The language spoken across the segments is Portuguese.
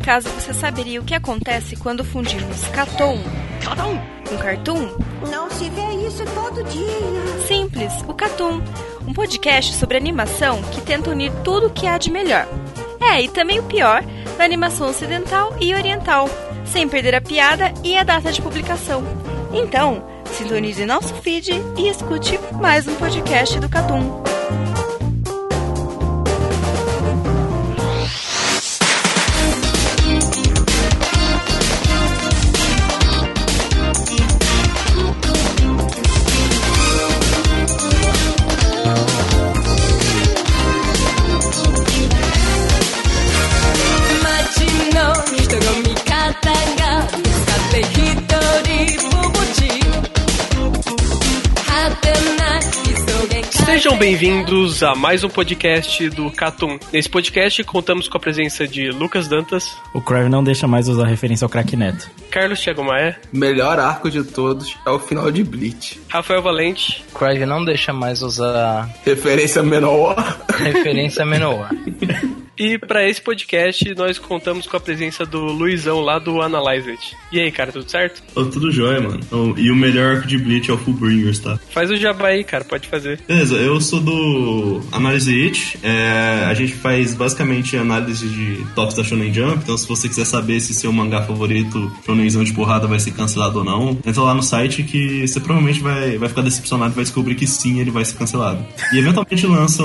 acaso você saberia o que acontece quando fundimos Cartoon com Cartoon? Não se vê isso todo dia. Simples, o Cartoon, um podcast sobre animação que tenta unir tudo o que há de melhor. E também o pior da animação ocidental e oriental, sem perder a piada e a data de publicação. Então, sintonize nosso feed e escute mais um podcast do Cartoon. Sejam bem-vindos a mais um podcast do Cartoon. Nesse podcast contamos com a presença de Lucas Dantas. O Crave não deixa mais usar referência ao craque Neto. Carlos Thiago Maia. Melhor arco de todos é o final de Bleach. Rafael Valente. Crave não deixa mais usar referência menor. Referência menor. E pra esse podcast nós contamos com a presença do Luizão lá do Analyze It. E aí, cara, tudo certo? Tudo jóia, mano. E o melhor arco de Bleach é o Fullbringers, tá? Faz o jabá aí, cara, pode fazer. Beleza, eu sou do Analyze It. A gente faz basicamente análise de tops da Shonen Jump. Então se você quiser saber se seu mangá favorito, Shonenzão de porrada, vai ser cancelado ou não, entra lá no site que você provavelmente vai ficar decepcionado e vai descobrir que sim, ele vai ser cancelado. E eventualmente lança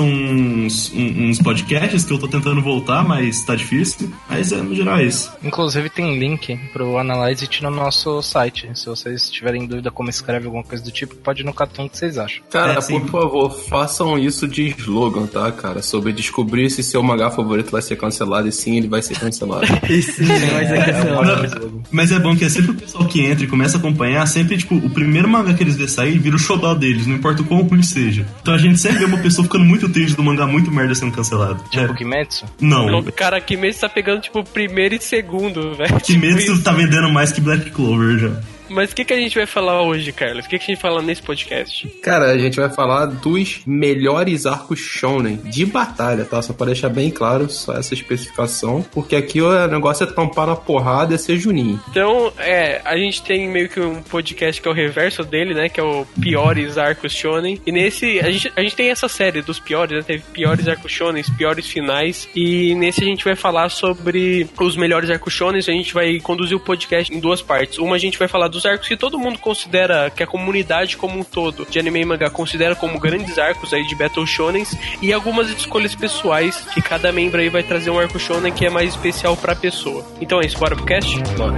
uns podcasts que eu tô tentando voltar, mas tá difícil. Mas no geral é isso. Inclusive tem link pro Analyze It no nosso site. Se vocês tiverem dúvida como escreve alguma coisa do tipo, pode ir no Cartoon que vocês acham. Cara, por favor, façam isso de slogan, tá, cara? Sobre descobrir se seu mangá favorito vai ser cancelado, e sim, ele vai ser cancelado. Sim, vai ser cancelado. Mas é bom que é sempre o pessoal que entra e começa a acompanhar, sempre, tipo, o primeiro mangá que eles vê sair vira o xodó deles, não importa o quão ruim seja. Então a gente sempre vê uma pessoa ficando muito triste do mangá muito merda sendo cancelado. Tipo Kimetsu? Não. Cara, Kimetsu tá pegando, tipo, primeiro e segundo, velho. Kimetsu tá vendendo mais que Black Clover já. Mas o que a gente vai falar hoje, Carlos? O que a gente vai falar nesse podcast? Cara, a gente vai falar dos melhores arcos shonen de batalha, tá? Só pra deixar bem claro, só essa especificação. Porque aqui o negócio é tampar na porrada e ser Juninho. Então, a gente tem meio que um podcast que é o reverso dele, né? Que é o piores arcos shonen. E nesse, a gente tem essa série dos piores, né? Teve piores arcos shonen, piores finais. E nesse a gente vai falar sobre os melhores arcos shonen. A gente vai conduzir o podcast em duas partes. Uma a gente vai falar dos arcos que todo mundo considera, que a comunidade como um todo de anime e mangá considera como grandes arcos aí de Battle Shonens, e algumas escolhas pessoais que cada membro aí vai trazer um arco shonen que é mais especial pra pessoa. Então é isso, bora pro cast? Bora.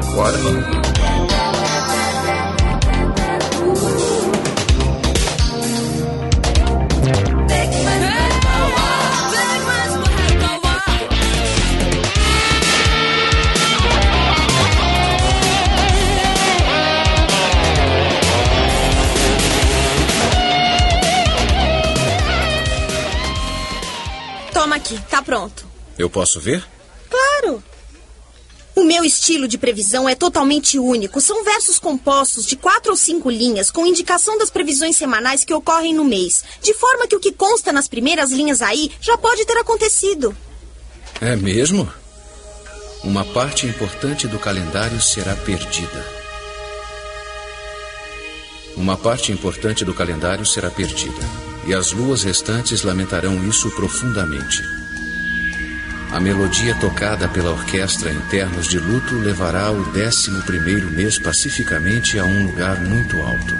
Toma aqui, tá pronto. Eu posso ver? Claro! O meu estilo de previsão é totalmente único. São versos compostos de 4 ou 5 linhas com indicação das previsões semanais que ocorrem no mês. De forma que o que consta nas primeiras linhas aí já pode ter acontecido. É mesmo? Uma parte importante do calendário será perdida. Uma parte importante do calendário será perdida. E as luas restantes lamentarão isso profundamente. A melodia tocada pela orquestra em termos de luto levará o 11º mês pacificamente a um lugar muito alto.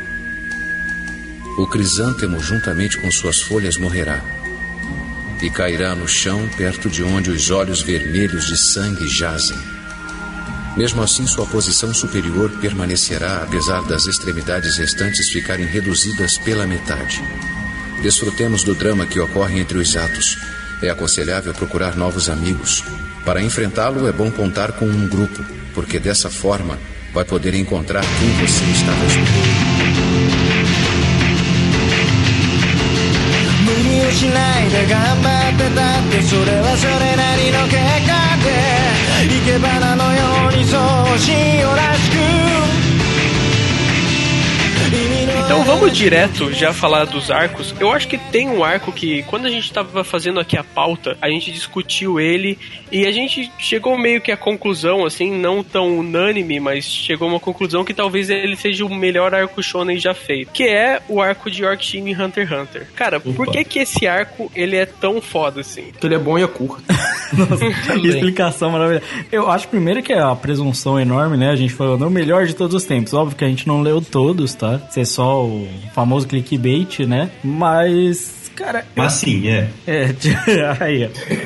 O crisântemo, juntamente com suas folhas, morrerá e cairá no chão perto de onde os olhos vermelhos de sangue jazem. Mesmo assim, sua posição superior permanecerá, apesar das extremidades restantes ficarem reduzidas pela metade. Desfrutemos do drama que ocorre entre os atos. É aconselhável procurar novos amigos. Para enfrentá-lo, é bom contar com um grupo, porque dessa forma vai poder encontrar quem você estava esperando. しないで頑張ってたってそれはそれなりの結果で生け花のようにそうしよらしく意味の Então vamos direto já falar dos arcos. Eu acho que tem um arco que, quando a gente tava fazendo aqui a pauta, a gente discutiu ele e a gente chegou meio que à conclusão, assim, não tão unânime, mas chegou a uma conclusão que talvez ele seja o melhor arco shonen já feito, que é o arco de Yorkshin em Hunter x Hunter. Cara, por que esse arco, ele é tão foda, assim? Porque ele é bom e é curto. Nossa, que explicação maravilhosa. Eu acho primeiro que é a presunção enorme, né? A gente falou, o melhor de todos os tempos. Óbvio que a gente não leu todos, tá? Isso é só o famoso clickbait, né? Mas, cara... Mas sim, aí,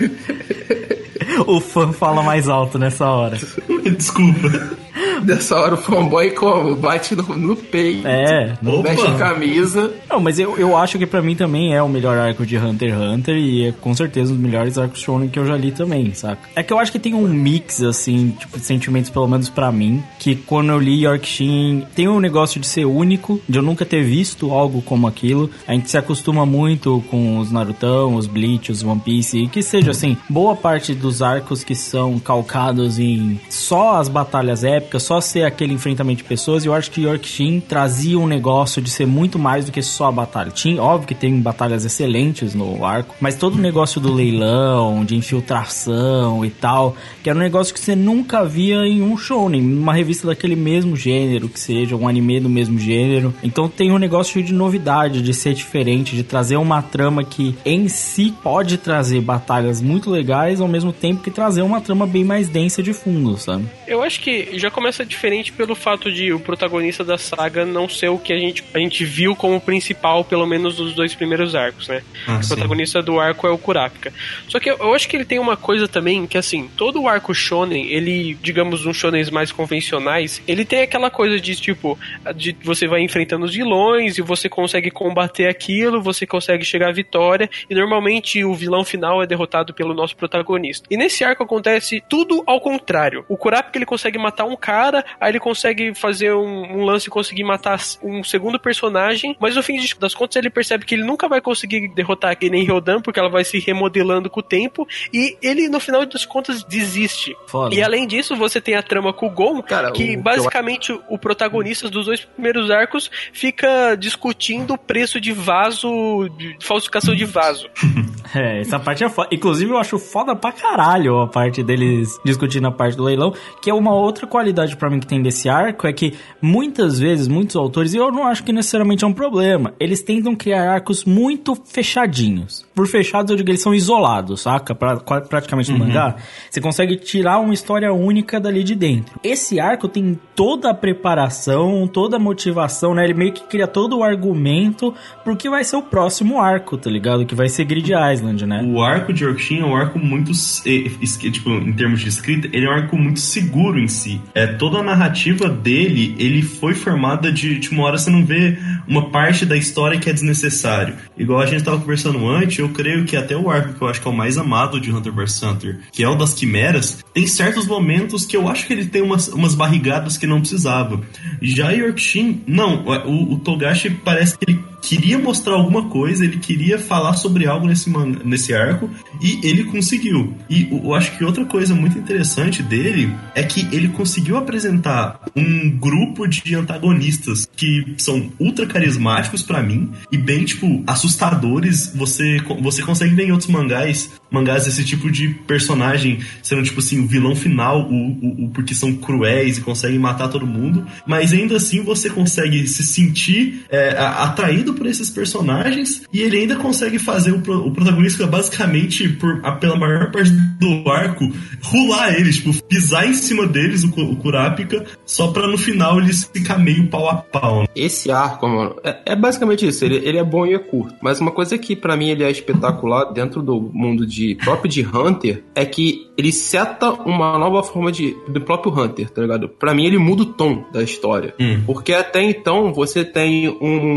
ó. O fã fala mais alto nessa hora. Desculpa. Nessa hora o fanboy como? Bate no peito. Veste a camisa. Não, mas eu acho que pra mim também é o melhor arco de Hunter x Hunter e é com certeza um dos melhores arcos shonen que eu já li também, saca? É que eu acho que tem um mix, assim, tipo, de sentimentos, pelo menos pra mim, que quando eu li Yorkshin, tem um negócio de ser único, de eu nunca ter visto algo como aquilo. A gente se acostuma muito com os Narutão, os Bleach, os One Piece, e que seja, assim, boa parte dos arcos que são calcados em só as batalhas épicas, só ser aquele enfrentamento de pessoas, e eu acho que Yorkshin trazia um negócio de ser muito mais do que só a batalha. Óbvio que tem batalhas excelentes no arco, mas todo o negócio do leilão, de infiltração e tal, que era um negócio que você nunca via em um shonen, uma revista daquele mesmo gênero, que seja um anime do mesmo gênero. Então tem um negócio de novidade, de ser diferente, de trazer uma trama que em si pode trazer batalhas muito legais, ao mesmo tempo que trazer uma trama bem mais densa de fundo, sabe? Eu acho que já começa diferente pelo fato de o protagonista da saga não ser o que a gente viu como principal, pelo menos nos 2 primeiros arcos, né? O protagonista do arco é o Kurapika. Só que eu acho que ele tem uma coisa também, que assim, todo o arco shonen, ele, digamos, uns shonens mais convencionais, ele tem aquela coisa de, tipo, de você vai enfrentando os vilões e você consegue combater aquilo, você consegue chegar à vitória, e normalmente o vilão final é derrotado pelo nosso protagonista. E nesse arco acontece tudo ao contrário. O Kurapika, ele consegue matar um cara, aí ele consegue fazer um lance e conseguir matar um segundo personagem, mas no fim das contas ele percebe que ele nunca vai conseguir derrotar a nem Ryodan, porque ela vai se remodelando com o tempo, e ele no final das contas desiste. Foda. E além disso, você tem a trama com o Gon, que basicamente o protagonista dos 2 primeiros arcos fica discutindo o preço de vaso, de falsificação de vaso. Essa parte é foda. Inclusive eu acho foda pra caralho a parte deles discutindo a parte do leilão, que é uma outra qualidade pra mim que tem desse arco, é que muitas vezes, muitos autores, e eu não acho que necessariamente é um problema, eles tentam criar arcos muito fechadinhos. Por fechados eu digo que eles são isolados, saca? Praticamente no mangá, você consegue tirar uma história única dali de dentro. Esse arco tem toda a preparação, toda a motivação, né? Ele meio que cria todo o argumento pro que vai ser o próximo arco, tá ligado? Que vai ser Grid Island, né? O arco de Yorkshin é um arco muito, tipo, em termos de escrita, ele é um arco muito seguro em si. Toda a narrativa dele, ele foi formada de uma hora você não vê uma parte da história que é desnecessário. Igual a gente tava conversando antes, eu creio que até o arco que eu acho que é o mais amado de Hunter x Hunter, que é o das quimeras, tem certos momentos que eu acho que ele tem umas barrigadas que não precisava. Já Yorkshin, não, o Togashi parece que ele queria mostrar alguma coisa, ele queria falar sobre algo nesse arco, e ele conseguiu. E eu acho que outra coisa muito interessante dele é que ele conseguiu apresentar um grupo de antagonistas que são ultra carismáticos pra mim, e bem, tipo, assustadores. Você consegue ver em outros mangás esse tipo de personagem sendo, tipo assim, o vilão final, porque são cruéis e conseguem matar todo mundo, mas ainda assim você consegue se sentir atraído por esses personagens, e ele ainda consegue fazer o protagonista basicamente, pela maior parte do arco, rular eles, tipo, pisar em cima deles, o Kurapika, só pra no final eles ficar meio pau a pau. Né? Esse arco, mano, é basicamente isso, ele é bom e é curto, mas uma coisa que pra mim ele é espetacular dentro do mundo próprio de Hunter, é que ele seta uma nova forma do próprio Hunter, tá ligado? Pra mim ele muda o tom da história, porque até então você tem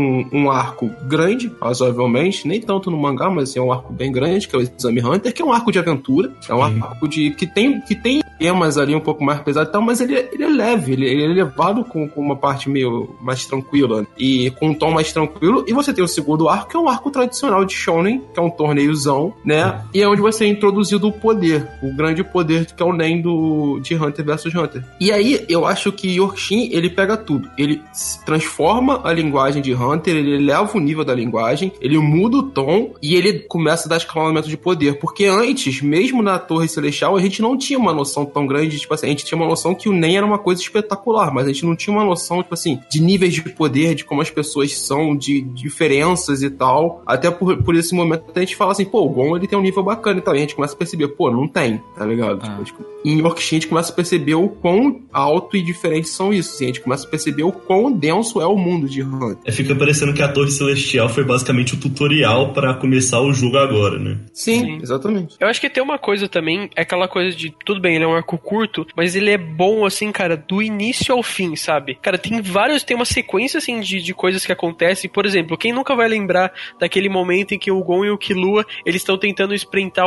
um arco grande, razoavelmente, nem tanto no mangá, mas é um arco bem grande, que é o Exame Hunter, que é um arco de aventura, é um arco que tem temas ali um pouco mais pesados e tal, mas ele é leve, ele é levado com uma parte meio mais tranquila e com um tom mais tranquilo. E você tem o segundo arco, que é um arco tradicional de Shonen, que é um torneiozão, né? E é onde você é introduzido o poder, o grande poder que é o Nen de Hunter vs Hunter. E aí, eu acho que Yorkshin, ele pega tudo. Ele transforma a linguagem de Hunter, ele eleva o nível da linguagem, ele muda o tom e ele começa a dar escalonamento de poder. Porque antes, mesmo na Torre Celestial, a gente não tinha uma noção tão grande, tipo assim, a gente tinha uma noção que o Nen era uma coisa espetacular, mas a gente não tinha uma noção, tipo assim, de níveis de poder, de como as pessoas são, de diferenças e tal. Até por esse momento a gente fala assim, pô, o Gon, ele tem um nível bacana e tal. E a gente começa a perceber, pô, não tem, tá ligado? Tipo, em Yorkshin a gente começa a perceber o quão alto e diferente são isso. Assim, a gente começa a perceber o quão denso é o mundo de Hunter. Fica parecendo que a Torre Celestial foi basicamente o tutorial pra começar o jogo agora, né? Sim, exatamente. Eu acho que tem uma coisa também, é aquela coisa de, tudo bem, ele é um arco curto, mas ele é bom, assim, cara, do início ao fim, sabe? Cara, tem uma sequência, assim, de coisas que acontecem. Por exemplo, quem nunca vai lembrar daquele momento em que o Gon e o Killua, eles estão tentando espreitar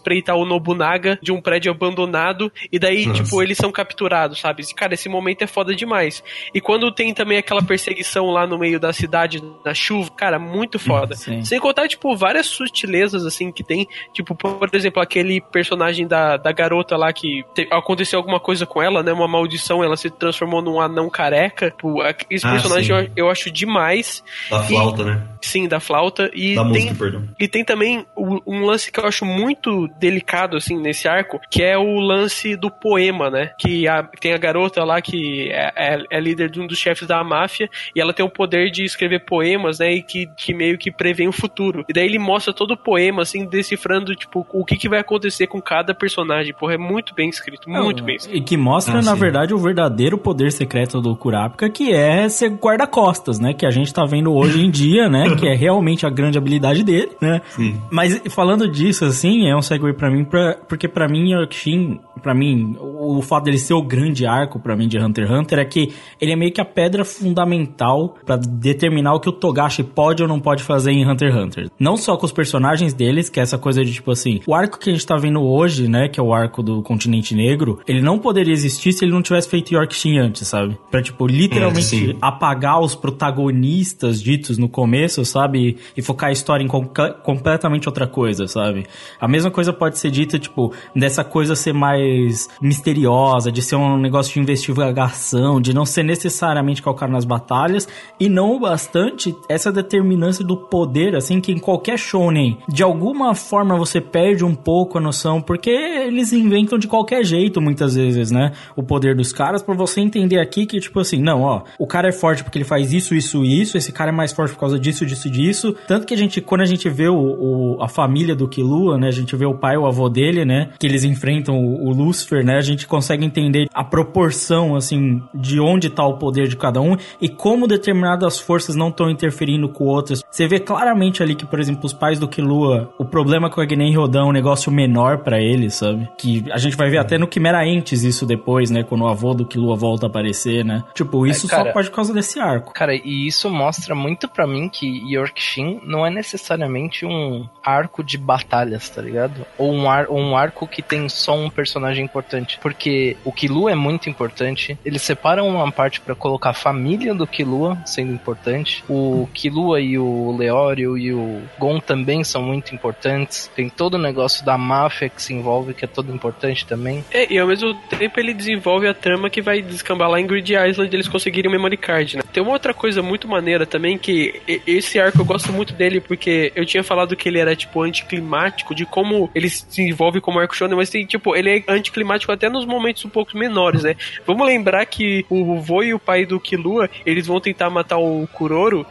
o Nobunaga de um prédio abandonado, e daí, tipo, eles são capturados, sabe? Cara, esse momento é foda demais. E quando tem também aquela perseguição lá no meio da cidade, na chuva, cara, muito foda. Sim. Sem contar, tipo, várias sutilezas, assim, que tem, tipo, por exemplo, aquele personagem da garota lá que aconteceu alguma coisa com ela, né? Uma maldição, ela se transformou num anão careca. Esse personagem eu acho demais. Da flauta, né? Sim, da flauta. E da música, perdão. E tem também um lance que eu acho muito delicado, assim, nesse arco, que é o lance do poema, né? Que tem a garota lá que é líder de um dos chefes da máfia, e ela tem o poder de escrever poemas, né? E que meio que prevê o futuro. E daí ele mostra todo o poema, assim, decifrando, tipo, o que vai acontecer com cada personagem. Porra, é muito bem escrito, muito bem escrito. E que mostra, na verdade, o verdadeiro poder secreto do Kurapika, que é ser guarda-costas, né? Que a gente tá vendo hoje em dia, né? Que é realmente a grande habilidade dele, né? Sim. Mas falando disso, assim, é um segue pra mim, porque pra mim, Yorkshin, pra mim, o fato dele ser o grande arco, pra mim, de Hunter x Hunter, é que ele é meio que a pedra fundamental pra determinar o que o Togashi pode ou não pode fazer em Hunter x Hunter. Não só com os personagens deles, que é essa coisa de, tipo assim, o arco que a gente tá vendo hoje, né, que é o arco do Continente Negro, ele não poderia existir se ele não tivesse feito Yorkshin antes, sabe? Pra, tipo, literalmente apagar os protagonistas ditos no começo, sabe? E focar a história em completamente outra coisa, sabe? A mesma coisa pode ser dita, tipo, dessa coisa ser mais misteriosa, de ser um negócio de investigação, de não ser necessariamente calcado nas batalhas, e não o bastante essa determinância do poder, assim, que em qualquer shonen, de alguma forma você perde um pouco a noção, porque eles inventam de qualquer jeito, muitas vezes, né? O poder dos caras, pra você entender aqui que, tipo assim, não, ó, o cara é forte porque ele faz isso, esse cara é mais forte por causa disso, tanto que quando a gente vê a família do Killua, né, a gente vê o pai e o avô dele, né, que eles enfrentam o Lucifer, né, a gente consegue entender a proporção, assim, de onde tá o poder de cada um e como determinadas forças não estão interferindo com outras. Você vê claramente ali que, por exemplo, os pais do Killua, o problema com a Gnen Rodan é um negócio menor pra eles, sabe? Que a gente vai ver até no Chimera Ents isso depois, né, quando o avô do Killua volta a aparecer, né? Tipo, isso só pode por causa desse arco. Cara, e isso mostra muito pra mim que Yorkshin não é necessariamente um arco de batalhas, tá ligado? Ou um arco que tem só um personagem importante. Porque o Killua é muito importante. Eles separam uma parte pra colocar a família do Killua sendo importante. O Killua e o Leório e o Gon também são muito importantes. Tem todo o negócio da máfia que se envolve, que é todo importante também. E ao mesmo tempo ele desenvolve a trama que vai descambar lá em Grid Island, eles conseguirem o Memory Card, né? Tem uma outra coisa muito maneira também, que esse arco eu gosto muito dele, porque eu tinha falado que ele era, tipo, anticlimático, de como ele se desenvolve como arco shonen, mas tem, tipo, ele é anticlimático até nos momentos um pouco menores, né? Vamos lembrar que o vô e o pai do Killua, eles vão tentar matar o Kuroro,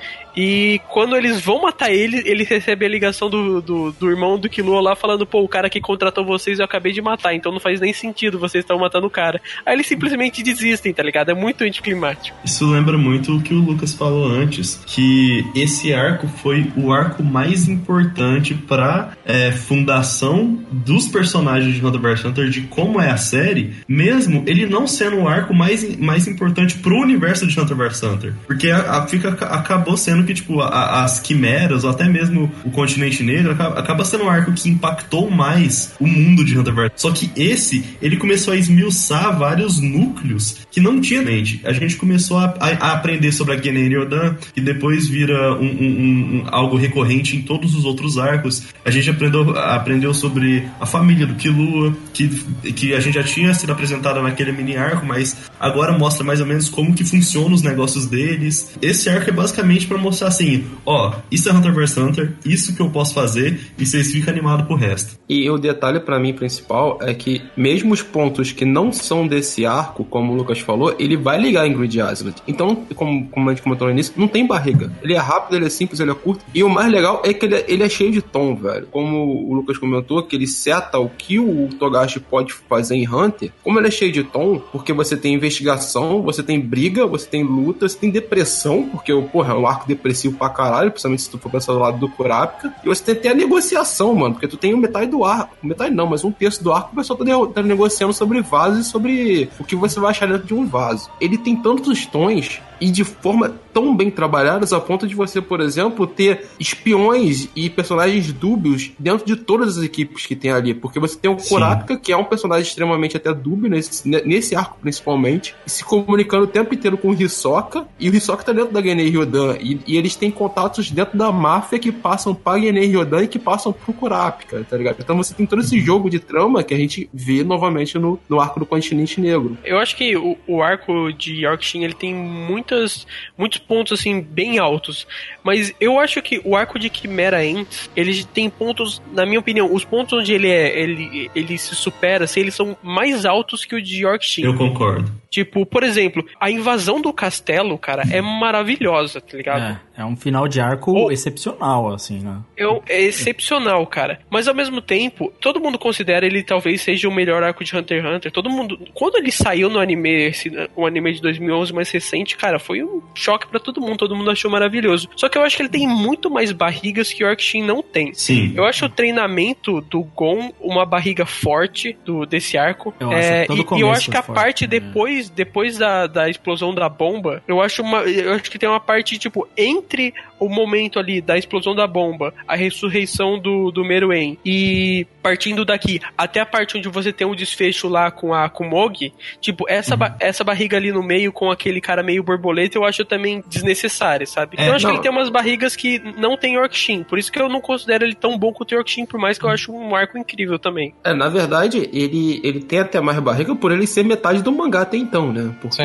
e quando eles vão matar ele recebe a ligação do irmão do Killua lá falando, pô, o cara que contratou vocês eu acabei de matar, então não faz nem sentido, vocês estão matando o cara. Aí eles simplesmente desistem, tá ligado? É muito anticlimático. Isso lembra muito muito o que o Lucas falou antes, que esse arco foi o arco mais importante pra fundação dos personagens de Hunter vs Hunter, de como é a série, mesmo ele não sendo o arco mais importante pro universo de Hunter vs Hunter. Porque acabou sendo que, tipo, as quimeras, ou até mesmo o continente negro, acaba sendo um arco que impactou mais o mundo de Hunter vs Hunter. Só que ele começou a esmiuçar vários núcleos que não tinha mente. A gente começou a aprender sobre a Genen Ryodan, que depois vira algo recorrente em todos os outros arcos. A gente aprendeu sobre a família do Killua, que a gente já tinha sido apresentada naquele mini arco, mas agora mostra mais ou menos como que funcionam os negócios deles. Esse arco é basicamente pra mostrar assim, isso é Hunter vs Hunter, isso que eu posso fazer, e vocês ficam animados pro resto. E o detalhe pra mim principal é que mesmo os pontos que não são desse arco, como o Lucas falou, ele vai ligar em Grid Island. Então, como a gente comentou no início, não tem barriga. Ele é rápido, ele é simples, ele é curto. E o mais legal é que ele é cheio de tom, velho. Como o Lucas comentou, que ele seta o que o Togashi pode fazer em Hunter. Como ele é cheio de tom, porque você tem investigação, você tem briga, você tem luta, você tem depressão, porque é um arco depressivo pra caralho, principalmente se tu for pensar do lado do Kurapika. E você tem até a negociação, mano, porque tu tem metade do arco. Metade não, mas um terço do arco o pessoal tá negociando sobre vasos e sobre o que você vai achar dentro de um vaso. Ele tem tantos tons e de forma tão bem trabalhadas a ponto de você, por exemplo, ter espiões e personagens dúbios dentro de todas as equipes que tem ali, porque você tem o Kurapika, que é um personagem extremamente até dúbio nesse arco principalmente, se comunicando o tempo inteiro com o Hisoka, e o Hisoka tá dentro da Genen Ryodan, e eles têm contatos dentro da máfia que passam pra Genen Ryodan e que passam pro Kurapika, tá ligado? Então você tem todo esse jogo de trama que a gente vê novamente no arco do Continente Negro. Eu acho que o arco de Yorkshin, ele tem muitos pontos, assim, bem altos. Mas eu acho que o arco de Chimera Ant, ele tem pontos, na minha opinião, os pontos onde ele se supera, assim, eles são mais altos que o de Yorkshin. Eu concordo. Tipo, por exemplo, a invasão do castelo, cara, é maravilhosa, tá ligado? É um final de arco excepcional, assim, né? É excepcional, cara. Mas ao mesmo tempo, todo mundo considera ele talvez seja o melhor arco de Hunter x Hunter. Todo mundo... Quando ele saiu no anime, o anime de 2011 mais recente, cara, foi um choque pra todo mundo achou maravilhoso. Só que eu acho que ele tem muito mais barrigas que o Yorkshin não tem. Sim. Eu acho o treinamento do Gon uma barriga forte desse arco. E eu acho que a parte depois da explosão da bomba, eu acho que tem uma parte, tipo, entre o momento ali da explosão da bomba, a ressurreição do Meruem, e partindo daqui até a parte onde você tem um desfecho lá com a Kumogi, tipo, essa barriga ali no meio com aquele cara meio borboleta, eu acho também desnecessária, sabe? Eu acho que ele tem umas barrigas que não tem Yorkshin, por isso que eu não considero ele tão bom quanto o Yorkshin, por mais que eu acho um arco incrível também. Na verdade, ele tem até mais barriga por ele ser metade do mangá até então, né? Porque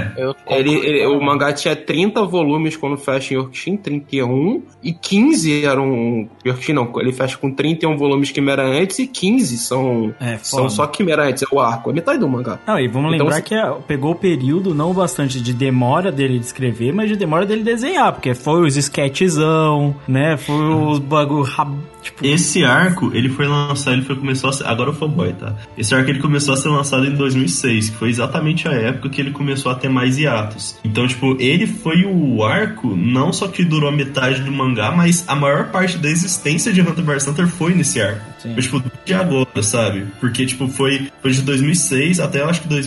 o mangá tinha 30 volumes quando fecha em Yorkshin, 31, e 15 eram... Yorkshin não, ele fecha com 31 volumes Chimera Ants e 15 são só Chimera Ants, é o arco, é metade do mangá. Não, e vamos lembrar que pegou o período não bastante de demora dele de escrever, mas de demora dele desenhar, porque foi os sketchzão, né? Foi os bagulho... Tipo... Esse arco, ele começou a ser... Agora o fanboy, tá? Esse arco, ele começou a ser lançado em 2006, que foi exatamente a época que ele começou a ter mais hiatos. Então, tipo, ele foi o arco, não só que durou a metade do mangá, mas a maior parte da existência de Hunter vs Hunter foi nesse arco. Sim. Foi, tipo, de agora, sabe? Porque, tipo, foi de 2006 até, eu acho que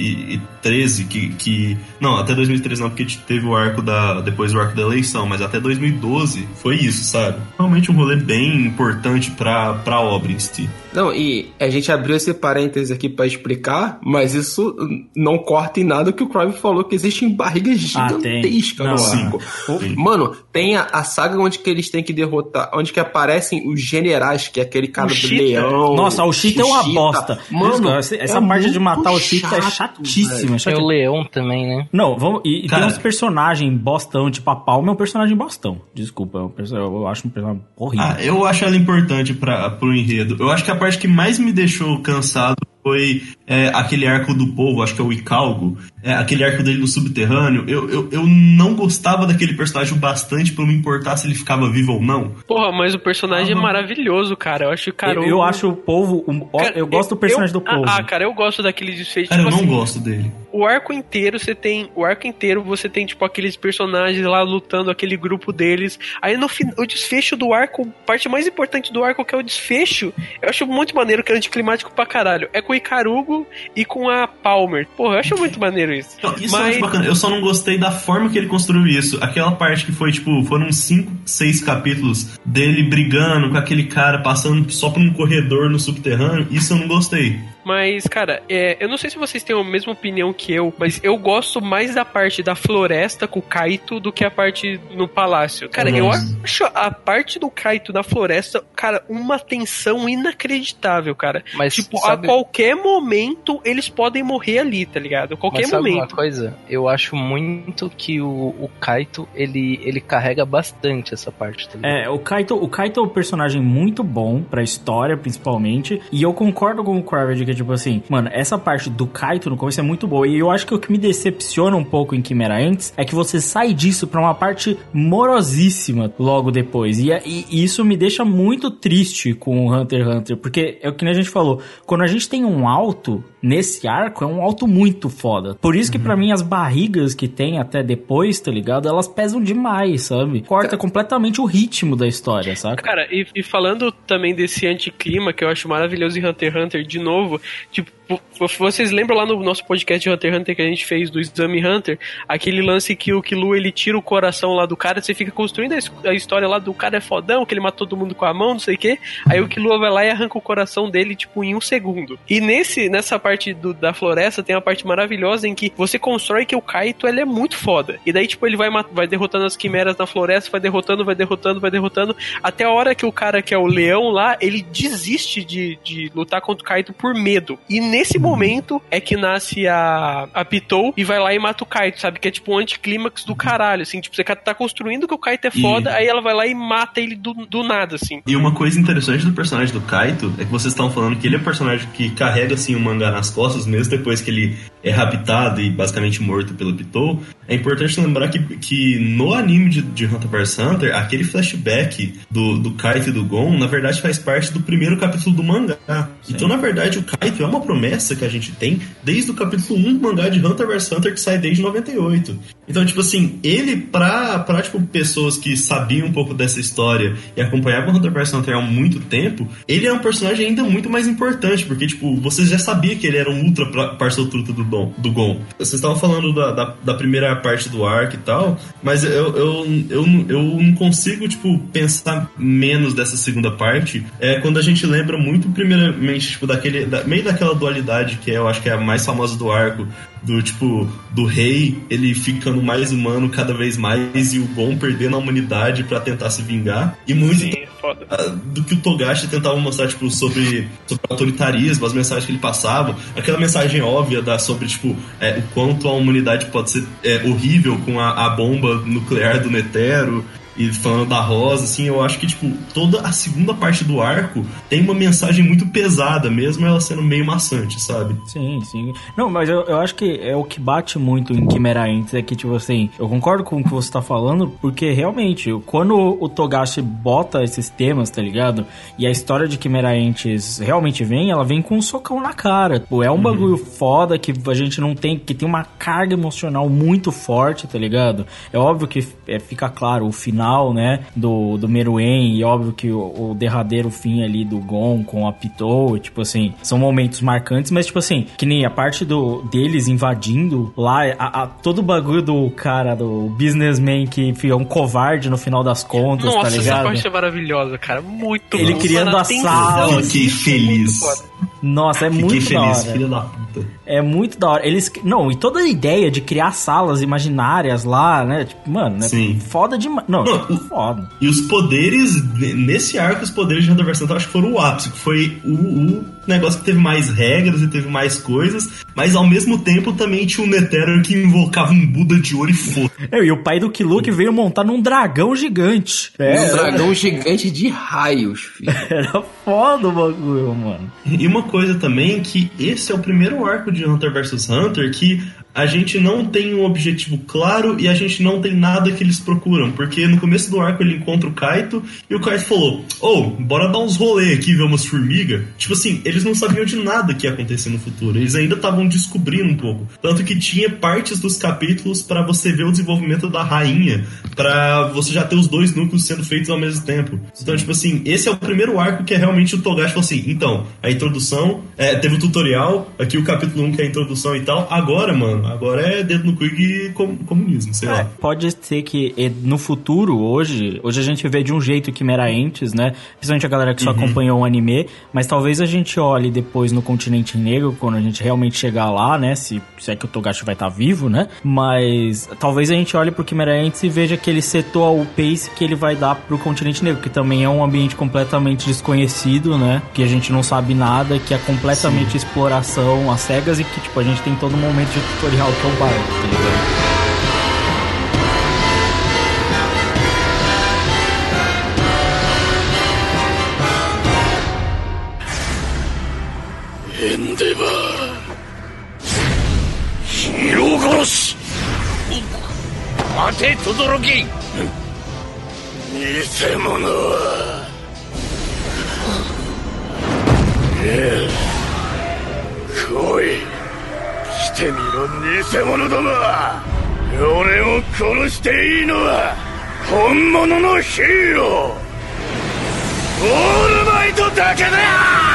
2013, Não, até 2013 não, porque teve o arco depois do arco da eleição, mas até 2012 foi isso, sabe? Realmente um rolê bem importante pra obra em si. Não, e a gente abriu esse parêntese aqui pra explicar, mas isso não corta em nada o que o Crave falou, que existem barrigas gigantescas no arco. Mano, tem a saga onde que eles têm que derrotar, onde que aparecem os generais, que é aquele cara do leão. Nossa, o Cheetah é uma bosta. Mano, essa parte de matar o Cheetah é chatíssima. É o leão também, né? Não, vamos... E tem uns personagens bostão, tipo a Palma é um personagem bostão. Desculpa, eu acho um personagem horrível. Eu acho ela importante pro enredo. Eu acho que a parte que mais me deixou cansado foi aquele arco do povo, acho que é o Icalgo, aquele arco dele no subterrâneo, eu não gostava daquele personagem o bastante pra não importar se ele ficava vivo ou não. Porra, mas o personagem é maravilhoso, cara. Eu acho o Carugo... Eu acho o povo... eu gosto do personagem do povo. Cara, eu gosto daquele desfecho. Cara, tipo, eu não gosto dele. O arco inteiro você tem, tipo, aqueles personagens lá lutando, aquele grupo deles. Aí no fim, o desfecho do arco, a parte mais importante do arco, que é o desfecho, eu acho muito maneiro, que é anticlimático pra caralho. É com o Ikarugo e com a Palmer. Porra, eu acho muito maneiro isso. Então, isso eu acho bacana. Eu só não gostei da forma que ele construiu isso. Aquela parte que foi, tipo, foram 5, 6 capítulos dele brigando com aquele cara, passando só por um corredor no subterrâneo, isso eu não gostei. Mas, cara, eu não sei se vocês têm a mesma opinião que eu, mas eu gosto mais da parte da floresta com o Kaito do que a parte no palácio. Cara, eu acho a parte do Kaito na floresta, cara, uma tensão inacreditável, cara. Mas, tipo, a qualquer momento eles podem morrer ali, tá ligado? A qualquer mas sabe momento. Uma coisa? Eu acho muito que o Kaito, ele carrega bastante essa parte, tá ligado? O Kaito é um personagem muito bom pra história, principalmente, e eu concordo com o Kravitz que, tipo assim, mano, essa parte do Kaito no começo é muito boa, e eu acho que o que me decepciona um pouco em Chimera Ants é que você sai disso pra uma parte morosíssima logo depois, e isso me deixa muito triste com o Hunter x Hunter, porque é o que a gente falou, quando a gente tem um alto nesse arco, é um alto muito foda. Por isso que pra mim as barrigas que tem até depois, tá ligado? Elas pesam demais, sabe? Corta completamente o ritmo da história, saca? Cara, e falando também desse anticlima que eu acho maravilhoso em Hunter x Hunter, de novo, tipo, vocês lembram lá no nosso podcast de Hunter x Hunter que a gente fez do Exame Hunter, aquele lance que o Killua, ele tira o coração lá do cara, você fica construindo a história lá do cara é fodão, que ele matou todo mundo com a mão, não sei o quê, aí o Killua vai lá e arranca o coração dele, tipo, em 1 segundo. E nessa parte da floresta tem uma parte maravilhosa em que você constrói que o Kaito, ele é muito foda. E daí, tipo, ele vai derrotando as quimeras na floresta, vai derrotando, até a hora que o cara, que é o leão lá, ele desiste de lutar contra o Kaito por medo. E nesse momento é que nasce a Pitou e vai lá e mata o Kaito, sabe? Que é tipo um anticlímax do caralho, assim. Tipo, você tá construindo que o Kaito é foda, aí ela vai lá e mata ele do nada, assim. E uma coisa interessante do personagem do Kaito é que vocês estão falando que ele é um personagem que carrega, assim, o mangá nas costas, mesmo depois que ele é raptado e basicamente morto pelo Pitou. É importante lembrar que no anime de Hunter x Hunter, aquele flashback do Kaito e do Gon, na verdade faz parte do primeiro capítulo do mangá. Sim. Então, na verdade, o Kaito é uma promessa que a gente tem desde o capítulo 1 do mangá de Hunter x Hunter, que sai desde 98. Então, tipo assim, ele pra tipo, pessoas que sabiam um pouco dessa história e acompanhavam Hunter x Hunter há muito tempo, ele é um personagem ainda muito mais importante, porque, tipo, vocês já sabiam que ele era um ultra parça truta do Gon. Vocês estavam falando da primeira parte do arco e tal, mas eu não consigo, tipo, pensar menos dessa segunda parte, quando a gente lembra muito, primeiramente, tipo, meio daquela dualidade que eu acho que é a mais famosa do arco, do rei, ele ficando mais humano cada vez mais e o Gon perdendo a humanidade pra tentar se vingar, e muito do que o Togashi tentava mostrar, tipo, sobre autoritarismo, as mensagens que ele passava, aquela mensagem óbvia sobre, tipo, o quanto a humanidade pode ser horrível com a bomba nuclear do Netero. E falando da Rosa, assim, eu acho que, tipo, toda a segunda parte do arco tem uma mensagem muito pesada, mesmo ela sendo meio maçante, sabe? Sim, sim. Não, mas eu acho que é o que bate muito em Chimera Ants, é que, tipo assim, eu concordo com o que você tá falando, porque realmente, quando o Togashi bota esses temas, tá ligado? E a história de Chimera Ants realmente ela vem com um socão na cara. Tipo, é um bagulho foda que a gente não tem, que tem uma carga emocional muito forte, tá ligado? É óbvio que fica claro o final, né, do Meruem, e óbvio que o derradeiro fim ali do Gon com a Pitou, tipo assim, são momentos marcantes, mas tipo assim, que nem a parte deles invadindo lá, todo o bagulho do cara, do businessman que fica um covarde no final das contas. Nossa, tá ligado? Essa parte é maravilhosa, cara, muito ele bom. Criando a sala. Fiquei feliz. Nossa, é muito da hora. Filho da puta. É muito da hora. E toda a ideia de criar salas imaginárias lá, né? Tipo, mano, né? Sim. Foda demais. Não, foda. E os poderes, nesse arco, os poderes de Hunter x Hunter, eu acho que foram o ápice, que foi o negócio que teve mais regras e teve mais coisas, mas ao mesmo tempo também tinha um Netero que invocava um Buda de ouro e fogo. E o pai do Killua que veio montar num dragão gigante. Um dragão gigante de raios, filho. Era foda o bagulho, mano. E uma coisa também, que esse é o primeiro arco de Hunter vs Hunter que a gente não tem um objetivo claro e a gente não tem nada que eles procuram, porque no começo do arco ele encontra o Kaito e o Kaito falou, bora dar uns rolê aqui, ver umas formigas. Tipo assim, eles não sabiam de nada que ia acontecer no futuro, eles ainda estavam descobrindo um pouco, tanto que tinha partes dos capítulos pra você ver o desenvolvimento da rainha, pra você já ter os dois núcleos sendo feitos ao mesmo tempo. Então, tipo assim, esse é o primeiro arco que é realmente o Togashi falou assim, então, a introdução, teve o tutorial, aqui o capítulo 1 que é a introdução e tal, agora é dedo no cu e comunismo, sei lá. Pode ser que no futuro, hoje a gente vê de um jeito Quimera Ents, né? Principalmente a galera que só acompanhou o anime, mas talvez a gente olhe depois no Continente Negro, quando a gente realmente chegar lá, né? Se é que o Togashi vai estar vivo, né? Mas talvez a gente olhe pro Quimera Ents e veja que ele setou o pace que ele vai dar pro Continente Negro, que também é um ambiente completamente desconhecido, né? Que a gente não sabe nada, que é completamente exploração às cegas e que, tipo, a gente tem todo momento de tutorial que é o barco, tá ligado? Endeavor. Hirogoroshi. Mate, Todoroki. Nisemono. Koi. Kite miro, nisemono domo. Ore o korushite ii no wa honmono no hero. All Might dake da.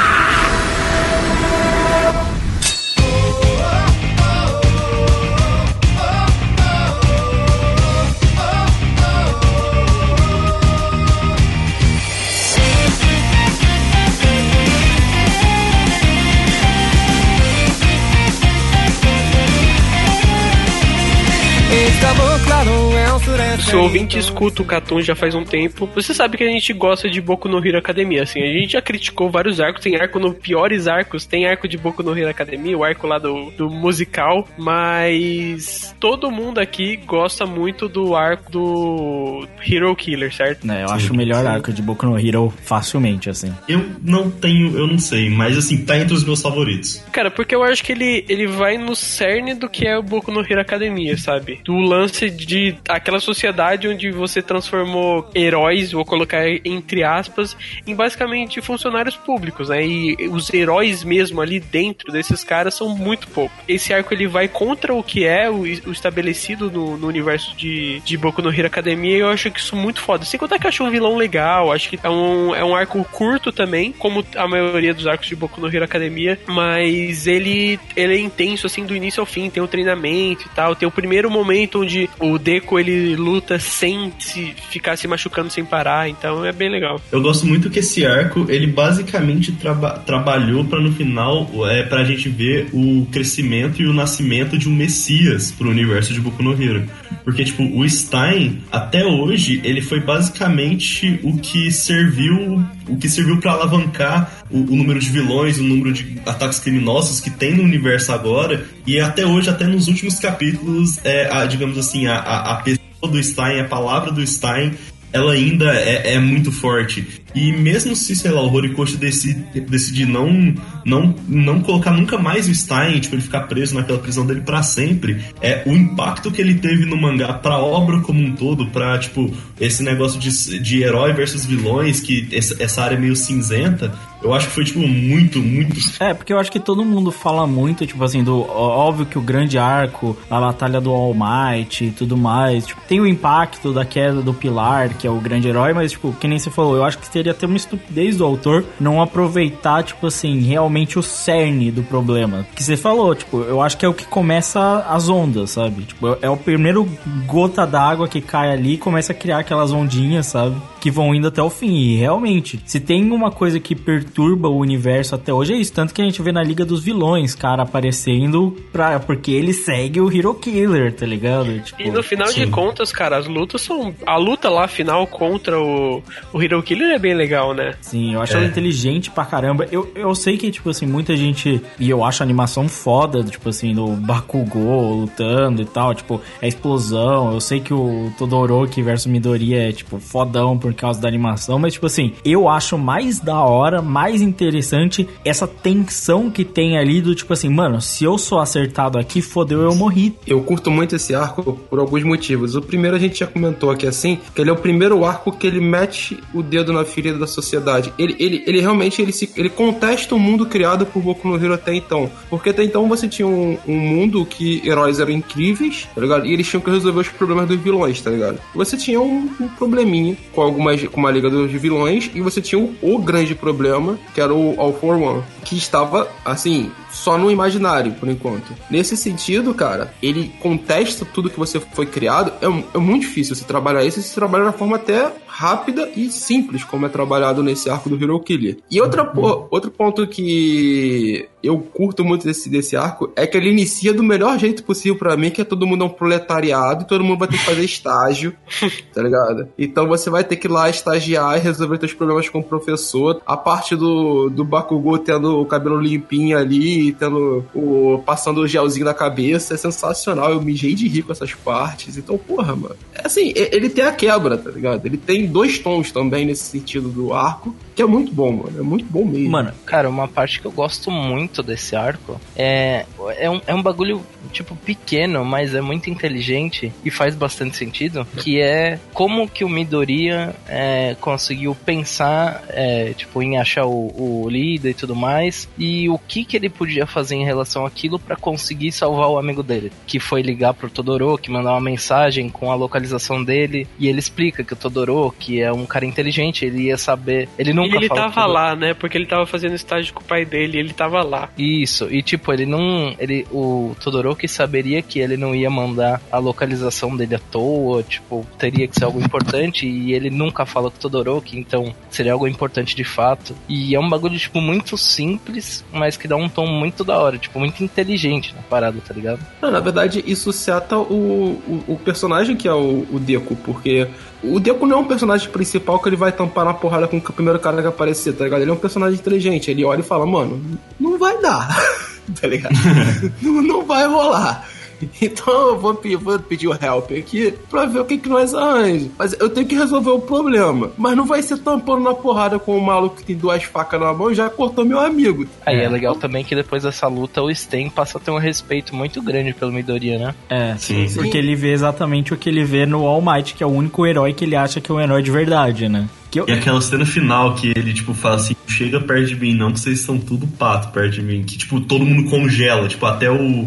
いつか僕らの上をすれて Se o ouvinte escuta o Katun já faz um tempo, você sabe que a gente gosta de Boku no Hero Academia, assim, a gente já criticou vários arcos, tem arco no piores arcos, tem arco de Boku no Hero Academia, o arco lá do musical, mas todo mundo aqui gosta muito do arco do Hero Killer, certo? Eu acho o melhor arco de Boku no Hero facilmente, assim. Eu não sei, mas assim, tá entre os meus favoritos. Cara, porque eu acho que ele vai no cerne do que é o Boku no Hero Academia, sabe? Do lance de aquela sociedade onde você transformou heróis, vou colocar entre aspas, em basicamente funcionários públicos, né? E os heróis mesmo ali dentro desses caras são muito poucos. Esse arco ele vai contra o que é o estabelecido no universo de Boku no Hero Academia, e eu acho que isso muito foda. Sem contar que eu acho um vilão legal, acho que é um arco curto também, como a maioria dos arcos de Boku no Hero Academia, mas ele é intenso assim do início ao fim, tem um treinamento e tal, tem o primeiro momento onde o Deku ele luta sem ficar se machucando sem parar, então é bem legal. Eu gosto muito que esse arco, ele basicamente trabalhou pra no final, pra gente ver o crescimento e o nascimento de um messias pro universo de Boku no Hero. Porque, tipo, o Stein, até hoje, ele foi basicamente o que serviu pra alavancar o número de vilões, o número de ataques criminosos que tem no universo agora, e até hoje, até nos últimos capítulos, digamos assim, a pessoa do Stein, a palavra do Stein, ela ainda é muito forte. E mesmo se, sei lá, o Horikoshi decidir não colocar nunca mais o Stein, tipo, ele ficar preso naquela prisão dele pra sempre, o impacto que ele teve no mangá pra obra como um todo, pra, tipo, esse negócio de herói versus vilões, que essa área meio cinzenta, eu acho que foi, tipo, muito... porque eu acho que todo mundo fala muito, tipo assim, óbvio que o grande arco, a batalha do All Might e tudo mais, tipo, tem o impacto da queda do Pilar, que é o grande herói, mas, tipo, que nem você falou, eu acho que seria até uma estupidez do autor não aproveitar, tipo assim, realmente o cerne do problema. Que você falou, tipo, eu acho que é o que começa as ondas, sabe? Tipo, é o primeiro gota d'água que cai ali e começa a criar aquelas ondinhas, sabe? Que vão indo até o fim. E realmente, se tem uma coisa que perturba o universo até hoje, é isso. Tanto que a gente vê na Liga dos Vilões, cara, aparecendo porque ele segue o Hero Killer, tá ligado? Tipo, e no final de contas, cara, as lutas são... A luta lá final contra o Hero Killer é bem legal, né? Sim, eu acho ela inteligente pra caramba. Eu sei que, tipo assim, muita gente... E eu acho a animação foda, tipo assim, do Bakugou lutando e tal, tipo, a explosão. Eu sei que o Todoroki versus Midoriya é, tipo, fodão por causa da animação, mas, tipo assim, eu acho mais da hora, mais mais interessante essa tensão que tem ali do tipo assim, mano, se eu sou acertado aqui, fodeu, eu morri. Eu curto muito esse arco por alguns motivos. O primeiro a gente já comentou aqui assim, que ele é o primeiro arco que ele mete o dedo na ferida da sociedade. Ele realmente ele contesta o mundo criado por Boku no Hero até então. Porque até então você tinha um mundo que heróis eram incríveis, tá ligado? E eles tinham que resolver os problemas dos vilões, tá ligado? Você tinha um probleminha com uma liga dos vilões, e você tinha o grande problema, que era o All for One, que estava, assim, só no imaginário, por enquanto. Nesse sentido, cara, ele contesta tudo que você foi criado. É muito difícil você trabalhar isso, você trabalha de forma até rápida e simples, como é trabalhado nesse arco do Hero Killer. E outro ponto que eu curto muito desse arco é que ele inicia do melhor jeito possível pra mim, que é todo mundo é um proletariado e todo mundo vai ter que fazer estágio, tá ligado? Então você vai ter que ir lá estagiar e resolver seus problemas com o professor. A parte do Bakugou tendo o cabelo limpinho ali, passando o gelzinho na cabeça, é sensacional. Eu mijei de rir com essas partes. Então, porra, mano. É assim, ele tem a quebra, tá ligado? Ele tem 2 tons também nesse sentido do arco, que é muito bom, mano. É muito bom mesmo. Mano, cara, uma parte que eu gosto muito desse arco é um bagulho, tipo, pequeno, mas é muito inteligente e faz bastante sentido, que é como que o Midoriya conseguiu pensar, tipo, em achar o líder e tudo mais, e o que ele podia fazer em relação àquilo pra conseguir salvar o amigo dele, que foi ligar pro Todoroki, mandar uma mensagem com a localização dele, e ele explica que o Todoroki é um cara inteligente, ele ia saber, ele tava lá, né, porque ele tava fazendo estágio com o pai dele, ele tava lá. Isso, e tipo, o Todoroki saberia que ele não ia mandar a localização dele à toa, tipo, teria que ser algo importante, e ele nunca fala com o Todoroki, então seria algo importante de fato, e é um bagulho, tipo, muito simples, mas que dá um tom muito da hora, tipo, muito inteligente na parada, tá ligado? Não, na verdade, isso seta o personagem que é o Deku, porque o Deku não é um personagem principal que ele vai tampar na porrada com o primeiro cara que aparecer, tá ligado? Ele é um personagem inteligente, ele olha e fala, mano, não vai dar, tá ligado? não vai rolar. Então eu vou pedir o help aqui pra ver o que nós arranjamos. Mas eu tenho que resolver o problema. Mas não vai ser tampando na porrada com o maluco que tem 2 facas na mão e já cortou meu amigo. Aí é legal também que depois dessa luta o Sten passa a ter um respeito muito grande pelo Midoriya, né? Sim. Porque ele vê exatamente o que ele vê no All Might, que é o único herói que ele acha que é um herói de verdade, né? E aquela cena final que ele, tipo, fala assim, chega perto de mim, não, que vocês são tudo pato perto de mim. Que, tipo, todo mundo congela, tipo, até o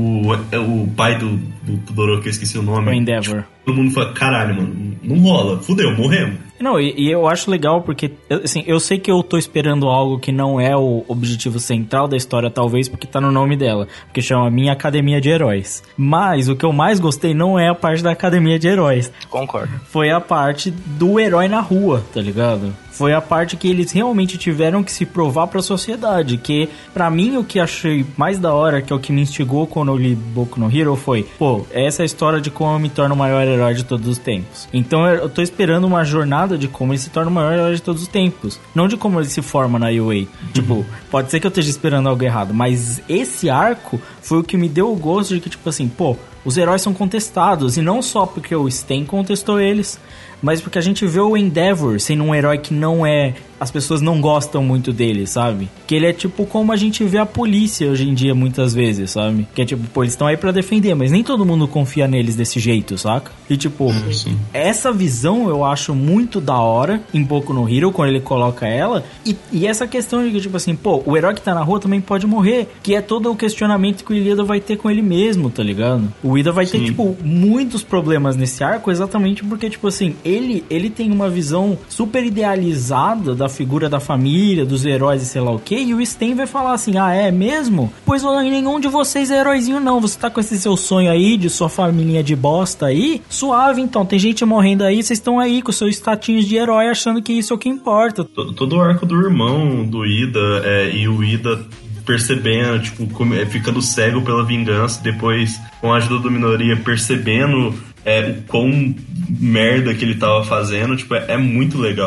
pai do Todoroki, eu esqueci o nome. O Endeavor. Tipo, todo mundo fala, caralho, mano, não rola, fudeu, morremos. Não, e eu acho legal porque, assim, eu sei que eu tô esperando algo que não é o objetivo central da história, talvez, porque tá no nome dela, porque chama Minha Academia de Heróis. Mas o que eu mais gostei não é a parte da Academia de Heróis. Concordo. Foi a parte do herói na rua, tá ligado? Foi a parte que eles realmente tiveram que se provar pra sociedade, que pra mim o que achei mais da hora, que é o que me instigou quando eu li Boku no Hero, foi, essa é a história de como eu me torno o maior herói de todos os tempos. Então eu tô esperando uma jornada de como ele se torna o maior herói de todos os tempos, não de como ele se forma na UA. Tipo, pode ser que eu esteja esperando algo errado, mas esse arco foi o que me deu o gosto de que, tipo assim, os heróis são contestados, e não só porque o Sten contestou eles, mas porque a gente vê o Endeavor sendo um herói que não é... As pessoas não gostam muito dele, sabe? Que ele é tipo como a gente vê a polícia hoje em dia muitas vezes, sabe? Que é tipo, eles estão aí pra defender, mas nem todo mundo confia neles desse jeito, saca? E tipo, essa visão eu acho muito da hora em Boku no Hero, quando ele coloca ela. E essa questão de que, tipo assim, o herói que tá na rua também pode morrer. Que é todo o questionamento que o Ida vai ter com ele mesmo, tá ligado? O Ida vai ter, tipo, muitos problemas nesse arco, exatamente porque, tipo assim, ele tem uma visão super idealizada da figura da família, dos heróis e sei lá o que, e o Sten vai falar assim, é mesmo? Pois nenhum de vocês é heróizinho não, você tá com esse seu sonho aí, de sua família de bosta aí, suave então, tem gente morrendo aí, vocês estão aí com seus statinhos de herói achando que isso é o que importa. Todo o arco do irmão do Ida, e o Ida percebendo, tipo, ficando cego pela vingança, depois com a ajuda do Midoriya percebendo o quão merda que ele tava fazendo, tipo, é muito legal.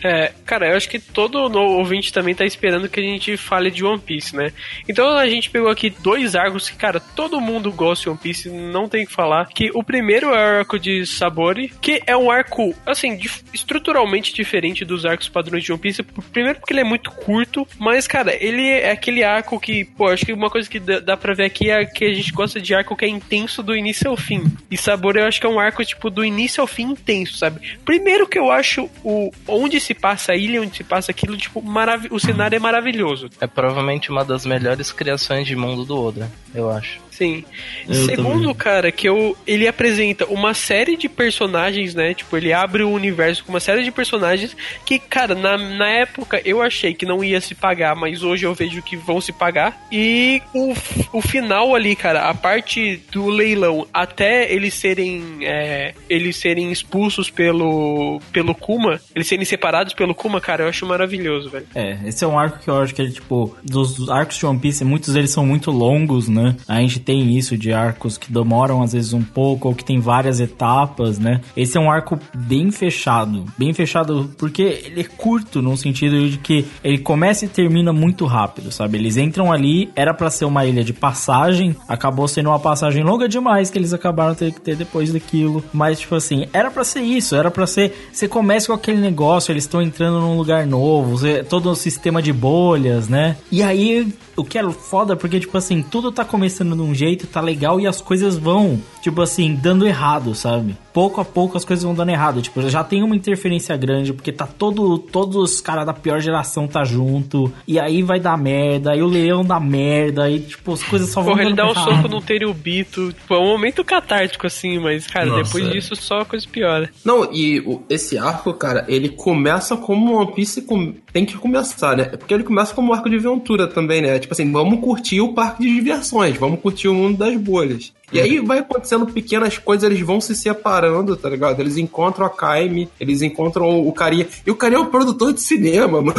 Cara, eu acho que todo novo ouvinte também tá esperando que a gente fale de One Piece, né? Então a gente pegou aqui 2 arcos que, cara, todo mundo gosta de One Piece, não tem o que falar. Que o primeiro é o arco de Sabori, que é um arco, assim, estruturalmente diferente dos arcos padrões de One Piece. Primeiro porque ele é muito curto, mas, cara, ele é aquele arco que, pô, acho que uma coisa que dá pra ver aqui é que a gente gosta de arco que é intenso do início ao fim. E Sabori eu acho que é um arco, tipo, do início ao fim intenso, sabe? Primeiro que eu acho onde se passa a ilha, onde se passa aquilo, tipo, o cenário é maravilhoso. É provavelmente uma das melhores criações de mundo do Oda, eu acho. Sim. Segundo, também. Cara, que ele apresenta uma série de personagens, né? Tipo, ele abre o universo com uma série de personagens que, cara, na época eu achei que não ia se pagar, mas hoje eu vejo que vão se pagar. E o final ali, cara, a parte do leilão até eles serem expulsos pelo Kuma, eles serem separados pelo Kuma, cara, eu acho maravilhoso, velho. Esse é um arco que eu acho que é, tipo, dos arcos de One Piece, muitos deles são muito longos, né? A gente tem isso de arcos que demoram às vezes um pouco, ou que tem várias etapas, né? Esse é um arco bem fechado porque ele é curto no sentido de que ele começa e termina muito rápido, sabe? Eles entram ali, era pra ser uma ilha de passagem, acabou sendo uma passagem longa demais que eles acabaram tendo que ter depois daquilo, mas tipo assim, era pra ser isso, era pra ser, você começa com aquele negócio, eles estão entrando num lugar novo, todo o sistema de bolhas, né? E aí, o que é foda, porque tipo assim, tudo tá começando de um jeito, tá legal, e as coisas vão, tipo assim, dando errado, sabe? Pouco a pouco as coisas vão dando errado. Tipo, já tem uma interferência grande, porque tá todos os caras da pior geração tá junto, e aí vai dar merda, aí o leão dá merda, aí tipo, as coisas só vão dando errado. Ele dá um soco no Terubito, tipo, é um momento catártico assim, mas, cara, depois disso só a coisa piora. Não, e esse arco, cara, ele começa como One Piece tem que começar, né? Porque ele começa como um arco de aventura também, né? Tipo assim, vamos curtir o parque de diversões, vamos curtir o mundo das bolhas. E aí vai acontecendo pequenas coisas, eles vão se separando, tá ligado? Eles encontram a Kaimi, eles encontram o carinha. E o carinha é um produtor de cinema, mano.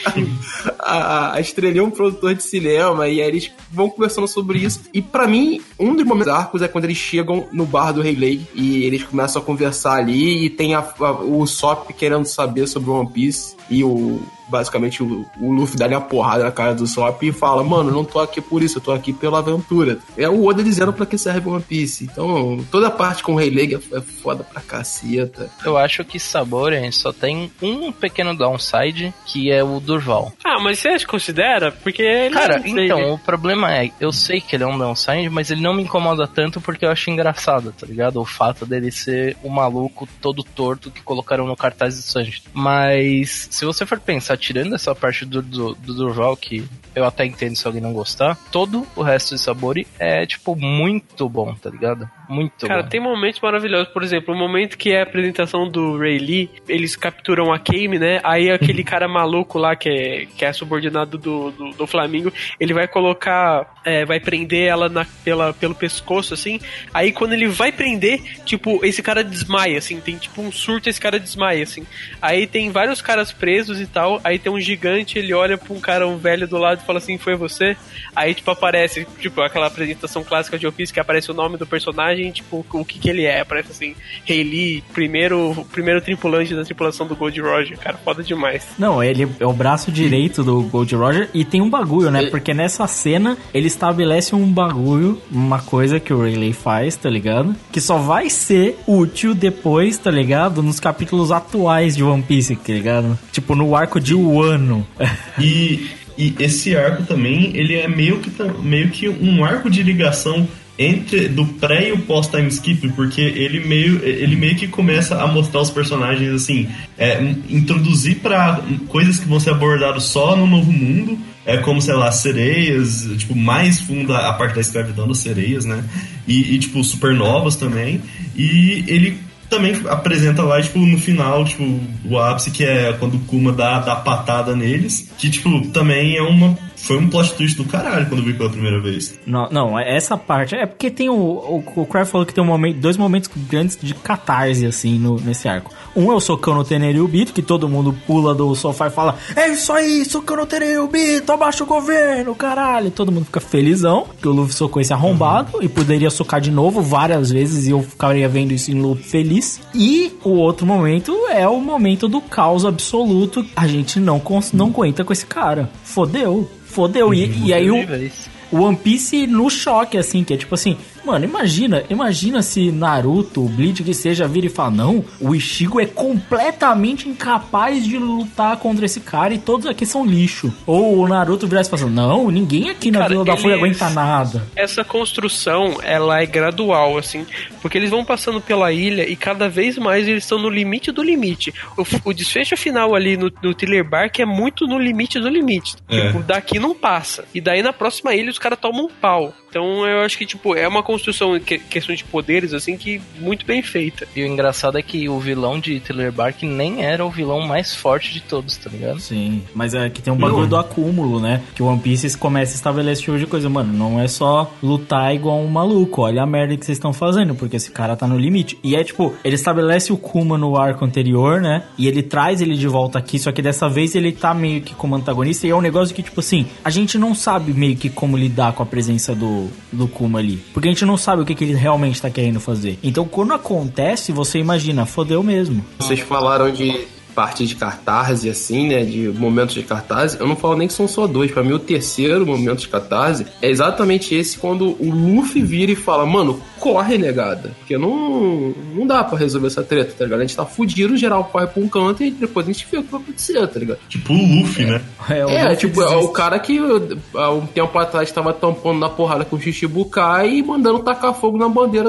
A estrelinha é um produtor de cinema, e aí eles vão conversando sobre isso. E pra mim, um dos momentos arcos é quando eles chegam no bar do Rei Leigh e eles começam a conversar ali, e tem o Sop querendo saber sobre o One Piece, e basicamente o Luffy dá-lhe a porrada na cara do Sop e fala, mano, eu não tô aqui por isso, eu tô aqui pela aventura. É o Oda dizendo pra que serve One Piece. Então, toda a parte com o Rei Leigh é foda pra caceta. Eu acho que Sabori só tem um pequeno downside, que é o Durval. Mas você considera? Porque ele cara, então, o problema é, eu sei que ele é um downside, mas ele não me incomoda tanto porque eu acho engraçado, tá ligado? O fato dele ser o maluco todo torto que colocaram no cartaz de Sanji. Mas, se você for pensar, tirando essa parte do Durval, que eu até entendo se alguém não gostar, todo o resto de Sabori é, tipo, muito bom, tá ligado? Muito cara, bom. Tem momentos maravilhosos, por exemplo, o momento que é a apresentação do Rayleigh, eles capturam a Kaimi, né? Aí aquele cara maluco lá, que é subordinado do Flamingo, ele vai colocar, vai prender ela pelo pescoço, assim, aí quando ele vai prender, tipo, esse cara desmaia, assim, tem tipo um surto, esse cara desmaia, assim. Aí tem vários caras presos e tal, aí tem um gigante, ele olha pra um velho do lado e fala assim, foi você? Aí, tipo, aparece, tipo, aquela apresentação clássica de One Piece que aparece o nome do personagem, tipo, o que ele é. Aparece assim, Rayleigh, primeiro tripulante da tripulação do Gold Roger. Cara, foda demais. Não, ele é o braço direito do Gold Roger, e tem um bagulho, né? Porque nessa cena, ele estabelece um bagulho, uma coisa que o Rayleigh faz, tá ligado? Que só vai ser útil depois, tá ligado? Nos capítulos atuais de One Piece, tá ligado? Tipo, no arco de Wano. E esse arco também, ele é meio que um arco de ligação entre do pré e o pós time skip, porque ele meio que começa a mostrar os personagens assim, introduzir para coisas que vão ser abordadas só no Novo Mundo, como, sei lá, sereias, tipo, mais fundo a parte da escravidão das sereias, né, e tipo, supernovas também, e ele também apresenta lá, tipo, no final, tipo, o ápice, que é quando o Kuma dá patada neles, que, tipo, também é uma foi um plot twist do caralho quando eu vi pela primeira vez. Não, essa parte... É porque tem o Crave falou que tem dois momentos grandes de catarse, assim, nesse arco. Um é o socão no Tenryubito, que todo mundo pula do sofá e fala: é isso aí, socão no Tenryubito, abaixa o governo, caralho. E todo mundo fica felizão, que o Luffy socou esse arrombado, e poderia socar de novo várias vezes, e eu ficaria vendo isso em loop feliz. E o outro momento é o momento do caos absoluto. A gente não aguenta com esse cara. Fodeu. E aí o One Piece no choque, assim, que é tipo assim... Mano, imagina se Naruto, Bleach, que seja, vira e fala: não, o Ichigo é completamente incapaz de lutar contra esse cara e todos aqui são lixo. Ou o Naruto virar e falar: não, ninguém aqui na Vila da Folha aguenta nada. Essa construção, ela é gradual, assim, porque eles vão passando pela ilha e cada vez mais eles estão no limite do limite. O desfecho final ali no Thriller Bark é muito no limite do limite. Tipo, daqui não passa. E daí na próxima ilha os caras tomam um pau. Então eu acho que, tipo, é uma construção, questão de poderes, assim, que muito bem feita. E o engraçado é que o vilão de Thriller Bark nem era o vilão mais forte de todos, tá ligado? Sim, mas é que tem um bagulho do acúmulo, né? Que o One Piece começa a estabelecer esse tipo de coisa. Mano, não é só lutar igual um maluco. Olha a merda que vocês estão fazendo, porque esse cara tá no limite. E é tipo, ele estabelece o Kuma no arco anterior, né? E ele traz ele de volta aqui, só que dessa vez ele tá meio que como antagonista. E é um negócio que, tipo assim, a gente não sabe meio que como lidar com a presença do Kuma ali. Porque a gente não sabe o que ele realmente tá querendo fazer. Então, quando acontece, você imagina, fodeu mesmo. Vocês falaram de parte de catarse, assim, né, de momentos de catarse. Eu não falo nem que são só dois. Pra mim, o terceiro momento de catarse é exatamente esse, quando o Luffy vira e fala: mano, corre, negada, porque não dá pra resolver essa treta, tá ligado? A gente tá fudido, geral corre pra um canto e depois a gente vê o que vai acontecer, tá ligado? Tipo o Luffy, né? É o cara que há um tempo atrás tava tampando na porrada com o Shichibukai e mandando tacar fogo na bandeira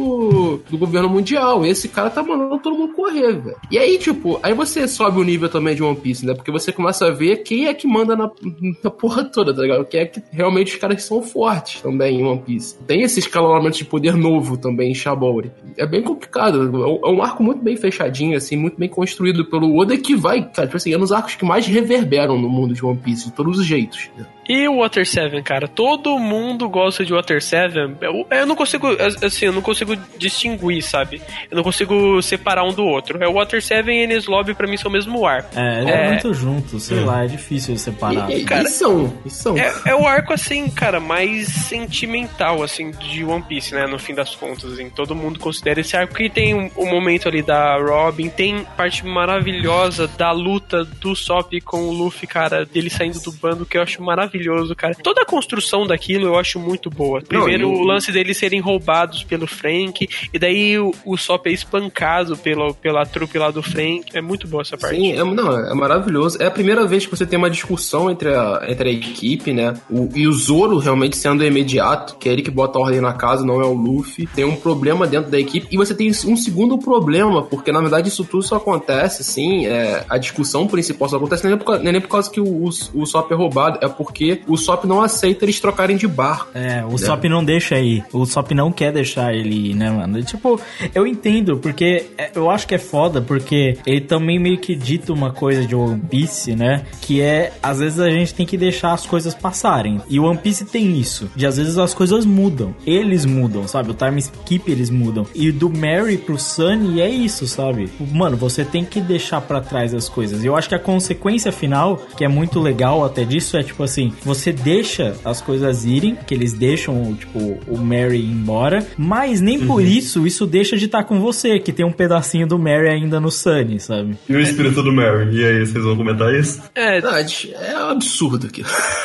do governo mundial. Esse cara tá mandando todo mundo correr, velho. E aí, tipo, aí você sobe o nível também de One Piece, né? Porque você começa a ver quem é que manda na porra toda, tá ligado? Quem é que realmente os caras que são fortes também em One Piece. Tem esse escalonamento de poder novo também em Shabori. É bem complicado. É um arco muito bem fechadinho, assim, muito bem construído pelo Oda, que vai, cara, tipo assim, é um dos arcos que mais reverberam no mundo de One Piece, de todos os jeitos. E o Water 7, cara? Todo mundo gosta de Water 7. Eu não consigo, assim, eu não consigo distinguir, sabe? Eu não consigo separar um do outro. O Water 7 e Enies Lobby pra mim são o mesmo arco. É muito junto, sei lá, é difícil separar. Cara, são. É o arco, assim, cara, mais sentimental, assim, de One Piece, né? No fim das contas, assim. Todo mundo considera esse arco, que tem o momento ali da Robin, tem parte maravilhosa da luta do Sop com o Luffy, cara, dele saindo do bando, que eu acho maravilhoso, cara. Toda a construção daquilo eu acho muito boa. Primeiro, o lance deles serem roubados pelo Frank, e daí o Sop é espancado pela trupe lá do Frank. É muito boa essa parte. Sim, é maravilhoso. É a primeira vez que você tem uma discussão entre a equipe, né? E o Zoro realmente sendo imediato, que é ele que bota a ordem na casa, não é o Luffy. Tem um problema dentro da equipe, e você tem um segundo problema, porque na verdade isso tudo só acontece, sim, a discussão principal só acontece nem por causa que o Sop é roubado, é porque o Sop não aceita eles trocarem de barco. O Sop não deixa ir. O Sop não quer deixar ele ir, né, mano? E, tipo, eu entendo, porque eu acho que é foda, porque ele também meio que dita uma coisa de One Piece, né? Que é, às vezes a gente tem que deixar as coisas passarem. E o One Piece tem isso, de às vezes as coisas mudam. Eles mudam, sabe? O time skip eles mudam. E do Mary pro Sunny é isso, sabe? Mano, você tem que deixar pra trás as coisas. E eu acho que a consequência final, que é muito legal até disso, é tipo assim, você deixa as coisas irem, que eles deixam, tipo, o Mary ir embora, mas nem por isso deixa de estar com você, que tem um pedacinho do Mary ainda no Sunny, sabe? E o espírito do Mary? E aí, vocês vão comentar isso? É um absurdo aqui.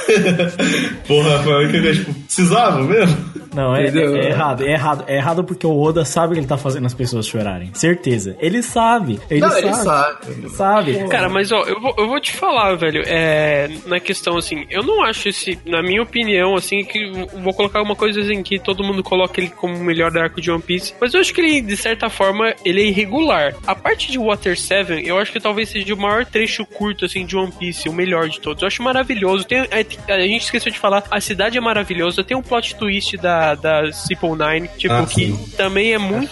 Porra, foi que tipo, precisava mesmo? Não, é errado. É errado porque o Oda sabe que ele tá fazendo as pessoas chorarem. Certeza. Ele sabe. Ele sabe. Cara, mas ó, eu vou te falar, velho, na questão, assim, eu não acho esse, na minha opinião, assim, que vou colocar uma coisa assim, que todo mundo coloca ele como o melhor arco de One Piece, mas eu acho que ele, de certa forma, ele é irregular. A parte de Water 7, eu acho que talvez seja o maior trecho curto, assim, de One Piece, o melhor de todos. Eu acho maravilhoso. A gente esqueceu de falar, a cidade é maravilhosa. Tem um plot twist da Ciple Nine, tipo, que também é muito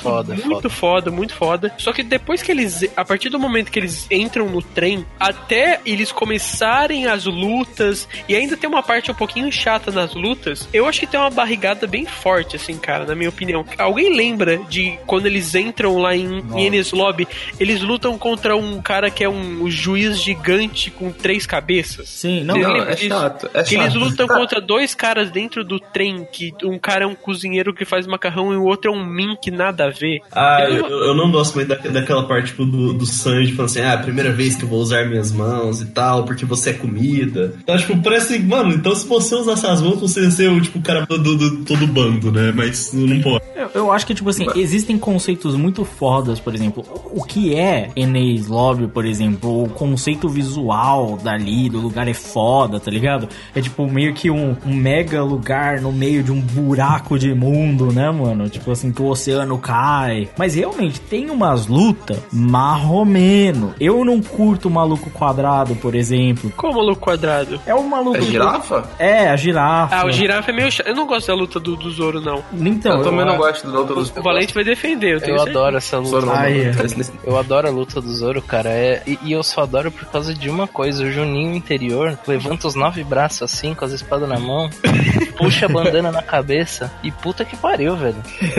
foda. Só que depois que eles, a partir do momento que eles entram no trem, até eles começarem as lutas, e ainda tem uma parte um pouquinho chata nas lutas, eu acho que tem uma barrigada bem forte, assim, cara, na minha opinião. Alguém lembra de quando eles entram lá em Enies Lobby, eles lutam contra um cara que é um juiz gigante com 3 cabeças? Sim, não, é chato. Que eles lutam contra 2 caras dentro do trem, que um cara é um cozinheiro que faz macarrão e o outro é um mink nada a ver. Eu não gosto muito daquela parte, tipo, do Sanji falando assim, a primeira vez que eu vou usar minhas mãos e tal, porque você é comida. Então, tipo, parece, mano, então se você usar essas mãos, você ia ser o cara do todo bando, né? Mas não pode. Eu acho que, tipo assim, existem conceitos muito fodas, por exemplo, o que é Enies Lobby, por exemplo, o conceito visual dali, do lugar é foda, tá ligado? É tipo meio que um mega lugar no meio de um buraco de mundo, né, mano? Tipo assim, que o oceano cai. Mas realmente, tem umas lutas marromeno. Eu não curto o maluco quadrado, por exemplo. Como o maluco quadrado? É o maluco... É girafa? É, a girafa. O girafa é meio chato. Eu não gosto da luta do Zoro, não. Então, eu também não gosto da luta do Zoro. O Valente vai defender, eu adoro essa luta. Eu adoro a luta do Zoro, cara. E eu só adoro por causa de uma coisa. O Juninho interior levanta os 9 braços assim, com as espadas na mão, puxa a bandana na cabeça e puta que pariu, velho.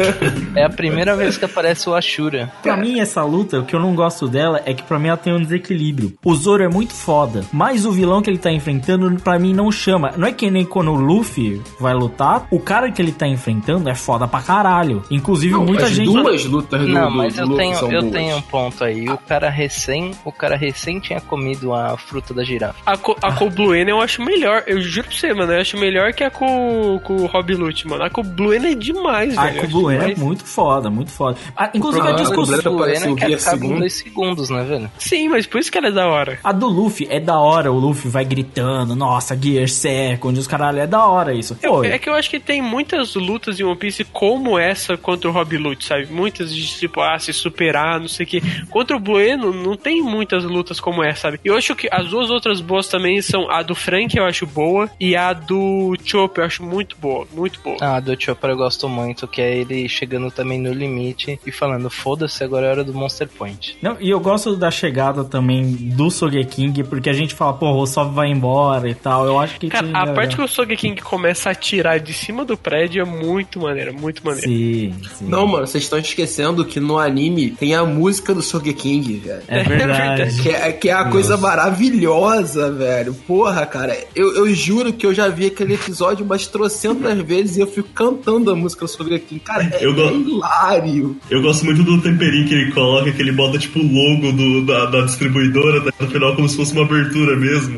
É a primeira vez que aparece o Ashura. Pra mim, essa luta, o que eu não gosto dela é que pra mim ela tem um desequilíbrio. O Zoro é muito foda, mas o vilão que ele tá enfrentando, pra mim, não chama. Não é que nem quando o Luffy vai lutar, o cara que ele tá enfrentando é foda pra caralho. Inclusive, muita gente... Duas lutas do Não, mas eu Luffy tenho um ponto aí. O cara recém tinha comido a fruta da girafa. A Cold Blue Ene eu acho melhor. Eu juro pra você, mano. Eu acho melhor que a com o Rob Lute, mano. A Cold Blue Ene é demais, velho. A Cold Blue Ene é muito foda, muito foda. Inclusive, a discussão... A Blue Ene que acaba em 2 segundos, né, velho? Sim, mas por isso que ela é da hora. A do Luffy é da hora. O Luffy vai gritando, nossa, Gear Second, os caralho, é da hora isso. É que eu acho que tem muitas lutas em One Piece como essa contra o Rob Lute, sabe? Muitas de tipo, se superar, não sei o que. Contra o Bueno, não tem muitas lutas como essa, sabe? Eu acho que as 2 outras boas também são a do Frank, eu acho boa, e a do Chopper eu acho muito boa, muito boa. A do Chopper eu gosto muito, que é ele chegando também no limite e falando, foda-se, agora é hora do Monster Point. Não, e eu gosto da chegada também do Sogeking, porque a gente fala, pô, o Sop vai embora e tal, eu acho que... Cara, a parte que o Sogeking começa a atirar de cima do prédio é muito maneira, muito maneira. Sim. Não, mano, vocês estão esquecendo que no anime tem a música do Sogeking, velho. É verdade. Que é a coisa maravilhosa, velho. Porra, cara, eu juro que eu já vi aquele episódio umas trocentas vezes e eu fico cantando a música do Sogeking. Cara, é hilário. Eu gosto muito do temperinho que ele coloca, que ele bota tipo o logo da distribuidora no final como se fosse uma abertura mesmo.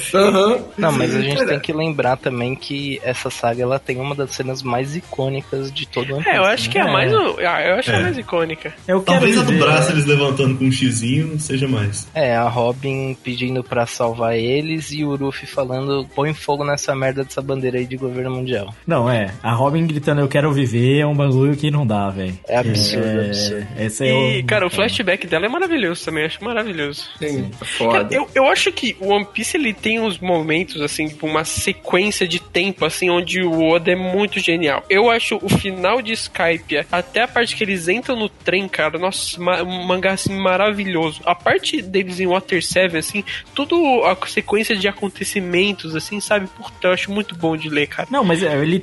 Não, mas a gente tem que lembrar também que essa saga ela tem uma das cenas mais icônicas de todo o One Piece. Eu acho que é a mais. Eu acho a mais icônica. Talvez a do braço eles levantando com um xizinho não seja mais. A Robin pedindo pra salvar eles e o Luffy falando, põe fogo nessa merda dessa bandeira aí de governo mundial. Não, a Robin gritando eu quero viver é um bagulho que não dá, velho. É absurdo, absurdo. E, cara, o flashback dela é maravilhoso também, eu acho maravilhoso. Sim, é foda. Cara, eu acho que o One Piece, ele tem uns momentos, assim, tipo, uma sequência de tempo, assim, onde o Oda é muito genial. Eu acho o final de Skype, até a parte que eles entram no trem, cara, nossa, um mangá, assim, maravilhoso. A parte deles em Water 7, assim, tudo a sequência de acontecimentos, assim, sabe? Puta, eu acho muito bom de ler, cara. Não, mas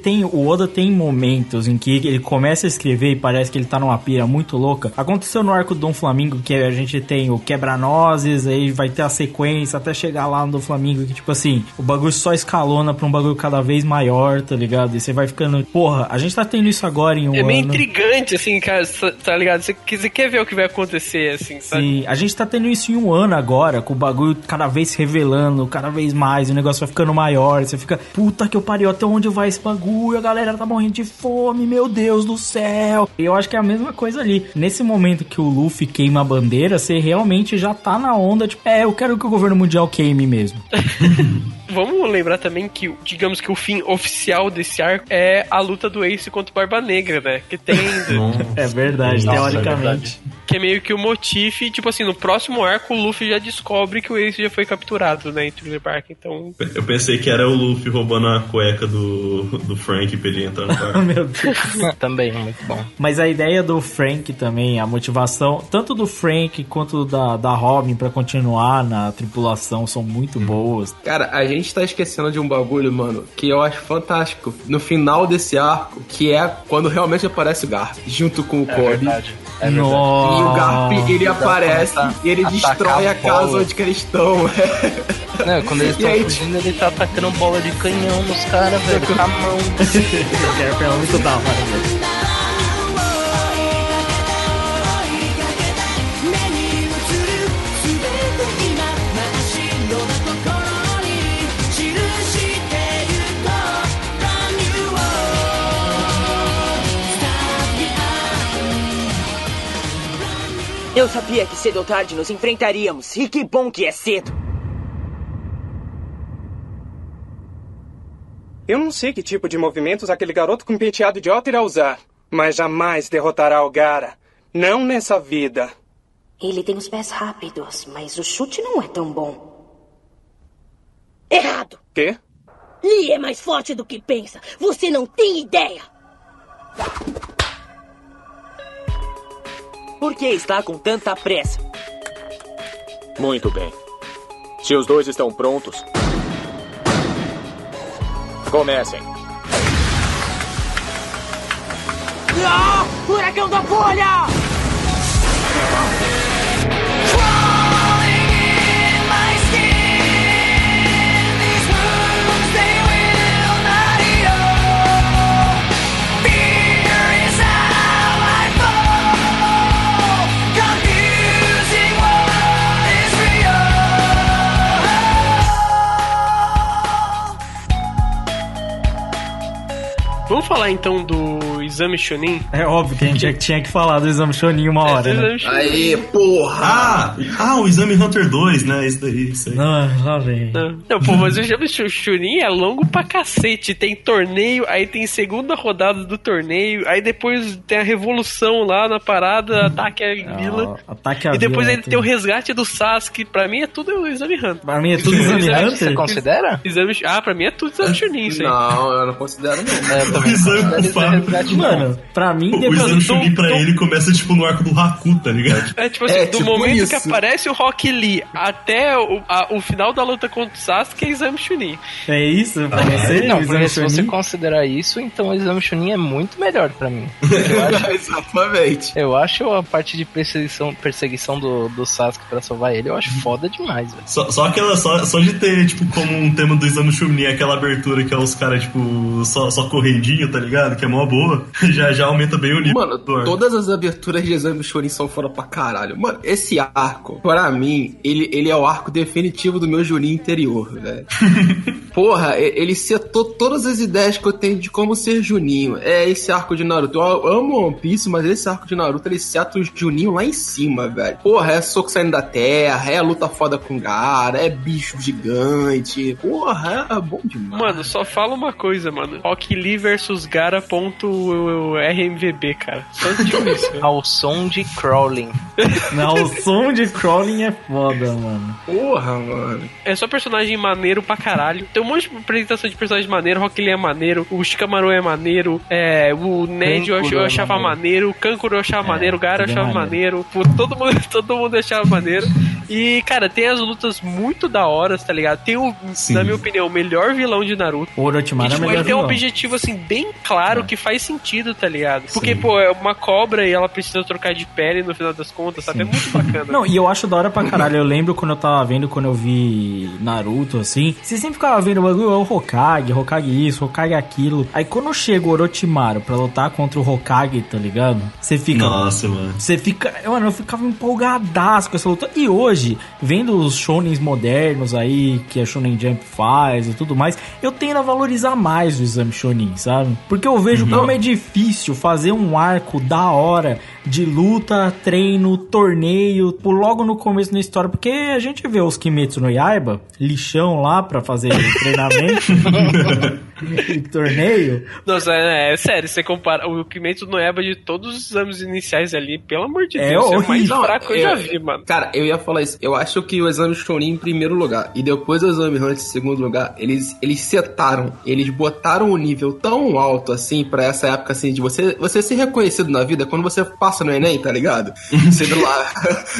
o Oda tem momentos em que ele começa a escrever e parece que ele tá numa pira muito louca. Aconteceu no arco do Dom Flamingo, que a gente tem o Quebra-Nozes, aí vai ter a sequência até chegar lá no Dom Flamingo, que tipo assim, o bagulho só escalona pra um bagulho cada vez maior, tá ligado? E você vai ficando, porra, a gente tá tendo isso agora em um ano. É meio intrigante, assim, cara, tá ligado? Você quer ver o que vai acontecer, assim, sabe? Sim, a gente tá tendo isso em um ano agora, com o bagulho cada vez se revelando, cada vez mais, o negócio vai ficando maior, você fica, puta que eu pariu, até onde vai esse bagulho? A galera tá morrendo de fome, meu Deus do céu. E eu acho que é a mesma coisa ali. Nesse momento que o Luffy queima a bandeira, você realmente já tá na onda, tipo, eu quero que o governo mundial queime mesmo. Vamos lembrar também que, digamos que o fim oficial desse arco é a luta do Ace contra o Barba Negra, né? Que tem... É verdade, teoricamente. Que é meio que o motif, tipo assim, no próximo arco o Luffy já descobre que o Ace já foi capturado, né, em Thriller Bark, então... Eu pensei que era o Luffy roubando a cueca do Frank pra ele entrar no barco. Meu Deus. Também, muito bom. Mas a ideia do Frank também, a motivação, tanto do Frank quanto da Robin pra continuar na tripulação são muito boas. Cara, a gente tá esquecendo de um bagulho, mano, que eu acho fantástico. No final desse arco, que é quando realmente aparece o Garp, junto com o Kobe. Verdade. É verdade. Nossa. E o Garp, ele aparece e ele destrói a casa onde que eles estão. Não, quando eles estão fugindo, ele tá atacando bola de canhão nos caras, velho, com a mão. É muito da hora, velho. Eu sabia que cedo ou tarde nos enfrentaríamos, e que bom que é cedo. Eu não sei que tipo de movimentos aquele garoto com penteado idiota irá usar, mas jamais derrotará o Gaara. Não nessa vida. Ele tem os pés rápidos, mas o chute não é tão bom. Errado! Quê? Lee é mais forte do que pensa. Você não tem ideia. Por que está com tanta pressa? Muito bem. Se os dois estão prontos, comecem. Ah! Furacão da bolha! Vamos falar então do Exame Chunin? É óbvio que a gente tinha que falar do Exame Chunin uma hora, né? Aê, porra! O Exame Hunter 2, né? Isso aí. Não, lá vem. Não, pô, mas o Exame Chunin é longo pra cacete. Tem torneio, aí tem segunda rodada do torneio, aí depois tem a revolução lá na parada, ataque à vila. Ataque à e depois vila, ele tem o resgate do Sasuke. Pra mim é tudo o Exame Hunter. Pra mim é tudo Exame Hunter? Você considera? Pra mim é tudo Exame Chunin, isso aí. Não, eu não considero não. O exame do Fábio. Mano, pra mim... O Exame Chunin pra ele começa tipo no arco do Haku, tá ligado? É tipo assim, do tipo momento isso. que aparece o Rock Lee até o final da luta contra o Sasuke é Exame Chunin. É isso? Pra você? Não, o porque Exame se você Chunin? considerar isso, então o Exame Chunin é muito melhor pra mim. Exatamente. Eu acho a parte de perseguição do Sasuke pra salvar ele, eu acho foda demais, velho. Só de ter, tipo, como um tema do Exame Chunin, aquela abertura que é os caras, tipo, só correndinho, tá ligado? Que é mó boa. Já aumenta bem o nível. Mano, todas as aberturas de Exame Chunin são fora pra caralho. Mano, esse arco, pra mim, ele é o arco definitivo do meu Junin interior, velho. Porra, ele setou todas as ideias que eu tenho de como ser Juninho. É esse arco de Naruto. Eu amo One Piece, mas esse arco de Naruto, ele seta o Juninho lá em cima, velho. Porra, é soco saindo da terra, é luta foda com Gaara, é bicho gigante. Porra, é bom demais. Mano, só fala uma coisa, mano. Rock Lee versus Gaara.rmvb, cara. Só difícil. Ao som de Crawling. Não, o som de Crawling é foda, mano. Porra, mano. É só personagem maneiro pra caralho. Tem um monte de apresentação de personagem maneiro. Rock Lee é maneiro. O Shikamaru é maneiro. O Ned eu achava maneiro. O Kankuro eu achava maneiro. O Gaara eu achava maneiro. Pô, todo mundo achava maneiro. E, cara, tem as lutas muito da hora, tá ligado? Tem na minha opinião, o melhor vilão de Naruto. O Orochimaru é melhor ele tem um vilão. objetivo, assim, bem claro que faz sentido, tá ligado? Porque, pô, é uma cobra e ela precisa trocar de pele no final das contas, sabe? É muito bacana. Não, e eu acho da hora pra caralho. Eu lembro quando eu tava vendo, quando eu vi Naruto, assim, você sempre ficava vendo o bagulho, o Hokage isso, Hokage aquilo. Aí quando chega o Orochimaru pra lutar contra o Hokage, tá ligado? Você fica... Nossa, mano. Você fica... Mano, eu ficava empolgadaço com essa luta. E hoje, vendo os shonens modernos aí, que a Shonen Jump faz e tudo mais, eu tendo a valorizar mais o Exame Shonin, sabe? Porque eu vejo como é difícil fazer um arco da hora de luta, treino, torneio, logo no começo da história, porque a gente vê os Kimetsu no Yaiba, lixão lá pra fazer treinamento. torneio. Nossa, é sério, você compara o Kimetsu no Yaiba de todos os exames iniciais ali, pelo amor de Deus, é o mais fraco que eu já vi, mano. Cara, eu ia falar isso. Eu acho que o exame Chunin em primeiro lugar e depois o exame Hunter em segundo lugar, eles setaram, eles botaram um nível tão alto assim pra essa época assim de você ser reconhecido na vida quando você passa no Enem, tá ligado? Você lá.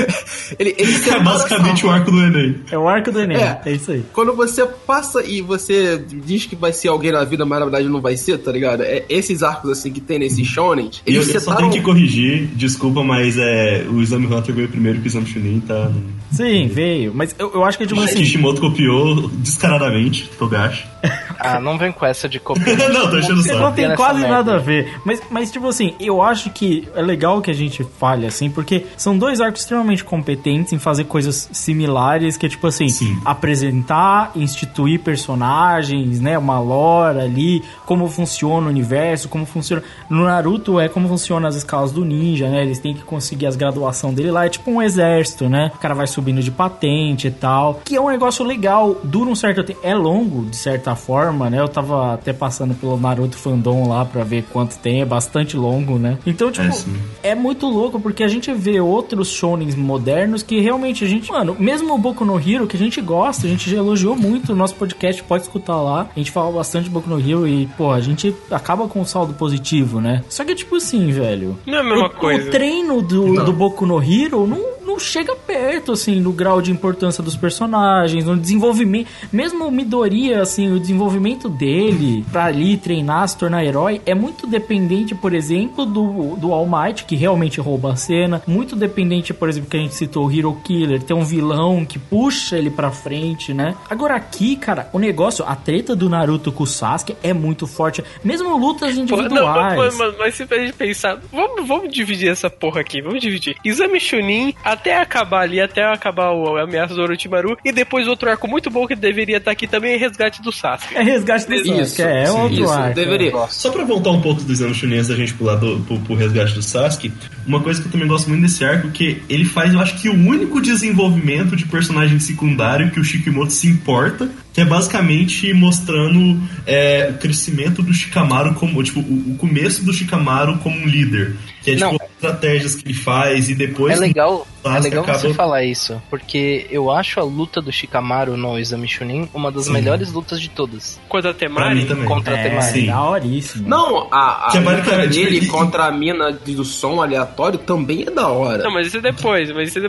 Eles é basicamente o arco do Enem. É o arco do Enem, é isso aí. Quando você passa e você diz que vai ser alguém na vida, mas na verdade não vai ser, tá ligado? Esses arcos assim que tem nesses shonen, eles eu só tenho que corrigir, desculpa, mas o Exame Hunter veio primeiro que o Exame Chunin, tá? Sim, veio, mas eu acho que tipo assim... Kishimoto copiou descaradamente Togashi. Não vem com essa de copiar. Não, tô achando só. Não tem quase nada a ver. Mas, tipo assim, eu acho que é legal que a gente fale assim, porque são dois arcos extremamente competentes em fazer coisas similares, que é tipo assim, apresentar, instituir personagens, né, uma lore ali, como funciona o universo, como funciona... No Naruto é como funciona as escalas do ninja, né, eles têm que conseguir as graduações dele lá, é tipo um exército, né, o cara vai subindo de patente e tal, que é um negócio legal, dura um certo tempo, é longo, de certa forma, né, eu tava até passando pelo Naruto Fandom lá pra ver quanto tem, é bastante longo, né, então, tipo, é muito louco, porque a gente vê outros shonens modernos que realmente a gente, mano, mesmo o Boku no Hero, que a gente gosta, a gente já elogiou muito no nosso podcast, pode escutar lá, a gente fala bastante de Boku no Hero e, pô, a gente acaba com um saldo positivo, né, só que, tipo assim, velho, não é a mesma coisa. O treino do Boku no Hero não chega perto, assim, no grau de importância dos personagens, no desenvolvimento, mesmo o Midoriya, assim, o desenvolvimento dele pra ali treinar, se tornar herói, é muito dependente, por exemplo, do All Might, que realmente rouba a cena, muito dependente, por exemplo, que a gente citou, o Hero Killer, tem um vilão que puxa ele pra frente, né? Agora aqui, cara, o negócio, a treta do Naruto com o Sasuke é muito forte, mesmo lutas individuais. Mas se a gente pensar, vamos dividir essa porra aqui, vamos dividir. Exame Chunin, até acabar ali, até acabar a ameaça do Orochimaru, e depois outro arco muito bom que deveria estar aqui também é Resgate do Sasuke. É Resgate do Sasuke, outro arco. Deveria. Só pra voltar um pouco dos Exame Chunin antes da gente pular pro Resgate do Sasuke, uma coisa que eu também gosto muito desse arco, que ele faz, eu acho que o único desenvolvimento de personagem secundário que o Shikimoto se importa, que é basicamente mostrando o crescimento do Shikamaru como, tipo, o começo do Shikamaru como um líder. Que é, tipo, estratégias que ele faz e depois... É legal você falar isso, porque eu acho a luta do Shikamaru no Exame Chunin uma das melhores lutas de todas. Contra a Temari? Contra a Temari. Daoríssimo. Não, a luta dele contra a mina do som aleatório também é da hora. Não, mas isso é depois, Não, isso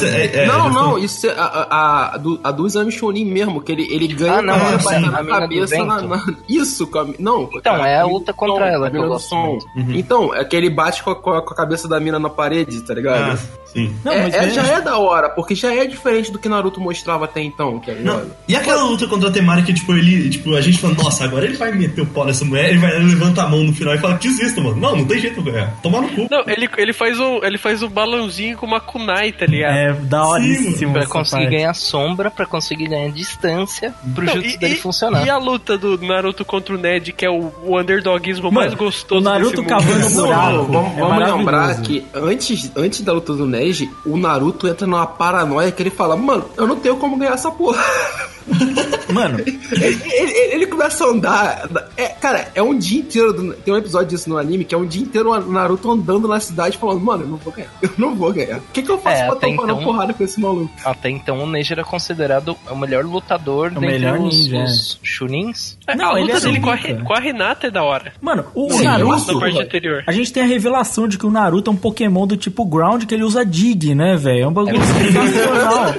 isso é a do Exame Chunin mesmo, que ele ganha a cabeça isso, não. Então, é a luta contra ela que eu gosto som. Então, é que ele bate com a cabeça da mina na parede, tá ligado? Sim. Não, já é da hora, porque já é diferente do que Naruto mostrava até então, tá ligado? E aquela luta contra a Temari que, tipo, a gente fala, nossa, agora ele vai meter o pau nessa mulher, ele vai levantar a mão no final e fala, desista, mano. Não tem jeito, velho. Tomar no cu. Não, ele faz o balãozinho com uma kunai, tá ligado? É daoríssimo. Pra conseguir ganhar sombra, pra conseguir ganhar distância, pro jutsu dele funcionar. E a luta do Naruto contra o Ned, que é o underdogismo mais gostoso o Naruto cavando buraco. Vamos lembrar que antes da luta do Ned, o Naruto entra numa paranoia que ele fala, mano, eu não tenho como ganhar essa porra. Mano, ele começa a andar. Cara, é um dia inteiro. Tem um episódio disso no anime que é um dia inteiro o Naruto andando na cidade falando, mano, eu não vou ganhar. O que eu faço pra tomar uma porrada com esse maluco? Até então o Neji era considerado o melhor lutador dentre os Chunins. Não, a luta dele com a Renata é da hora. Mano, o Naruto, na parte anterior. A gente tem a revelação de que o Naruto é um Pokémon do tipo Ground, que ele usa Dig, né, velho? É um bagulho sensacional.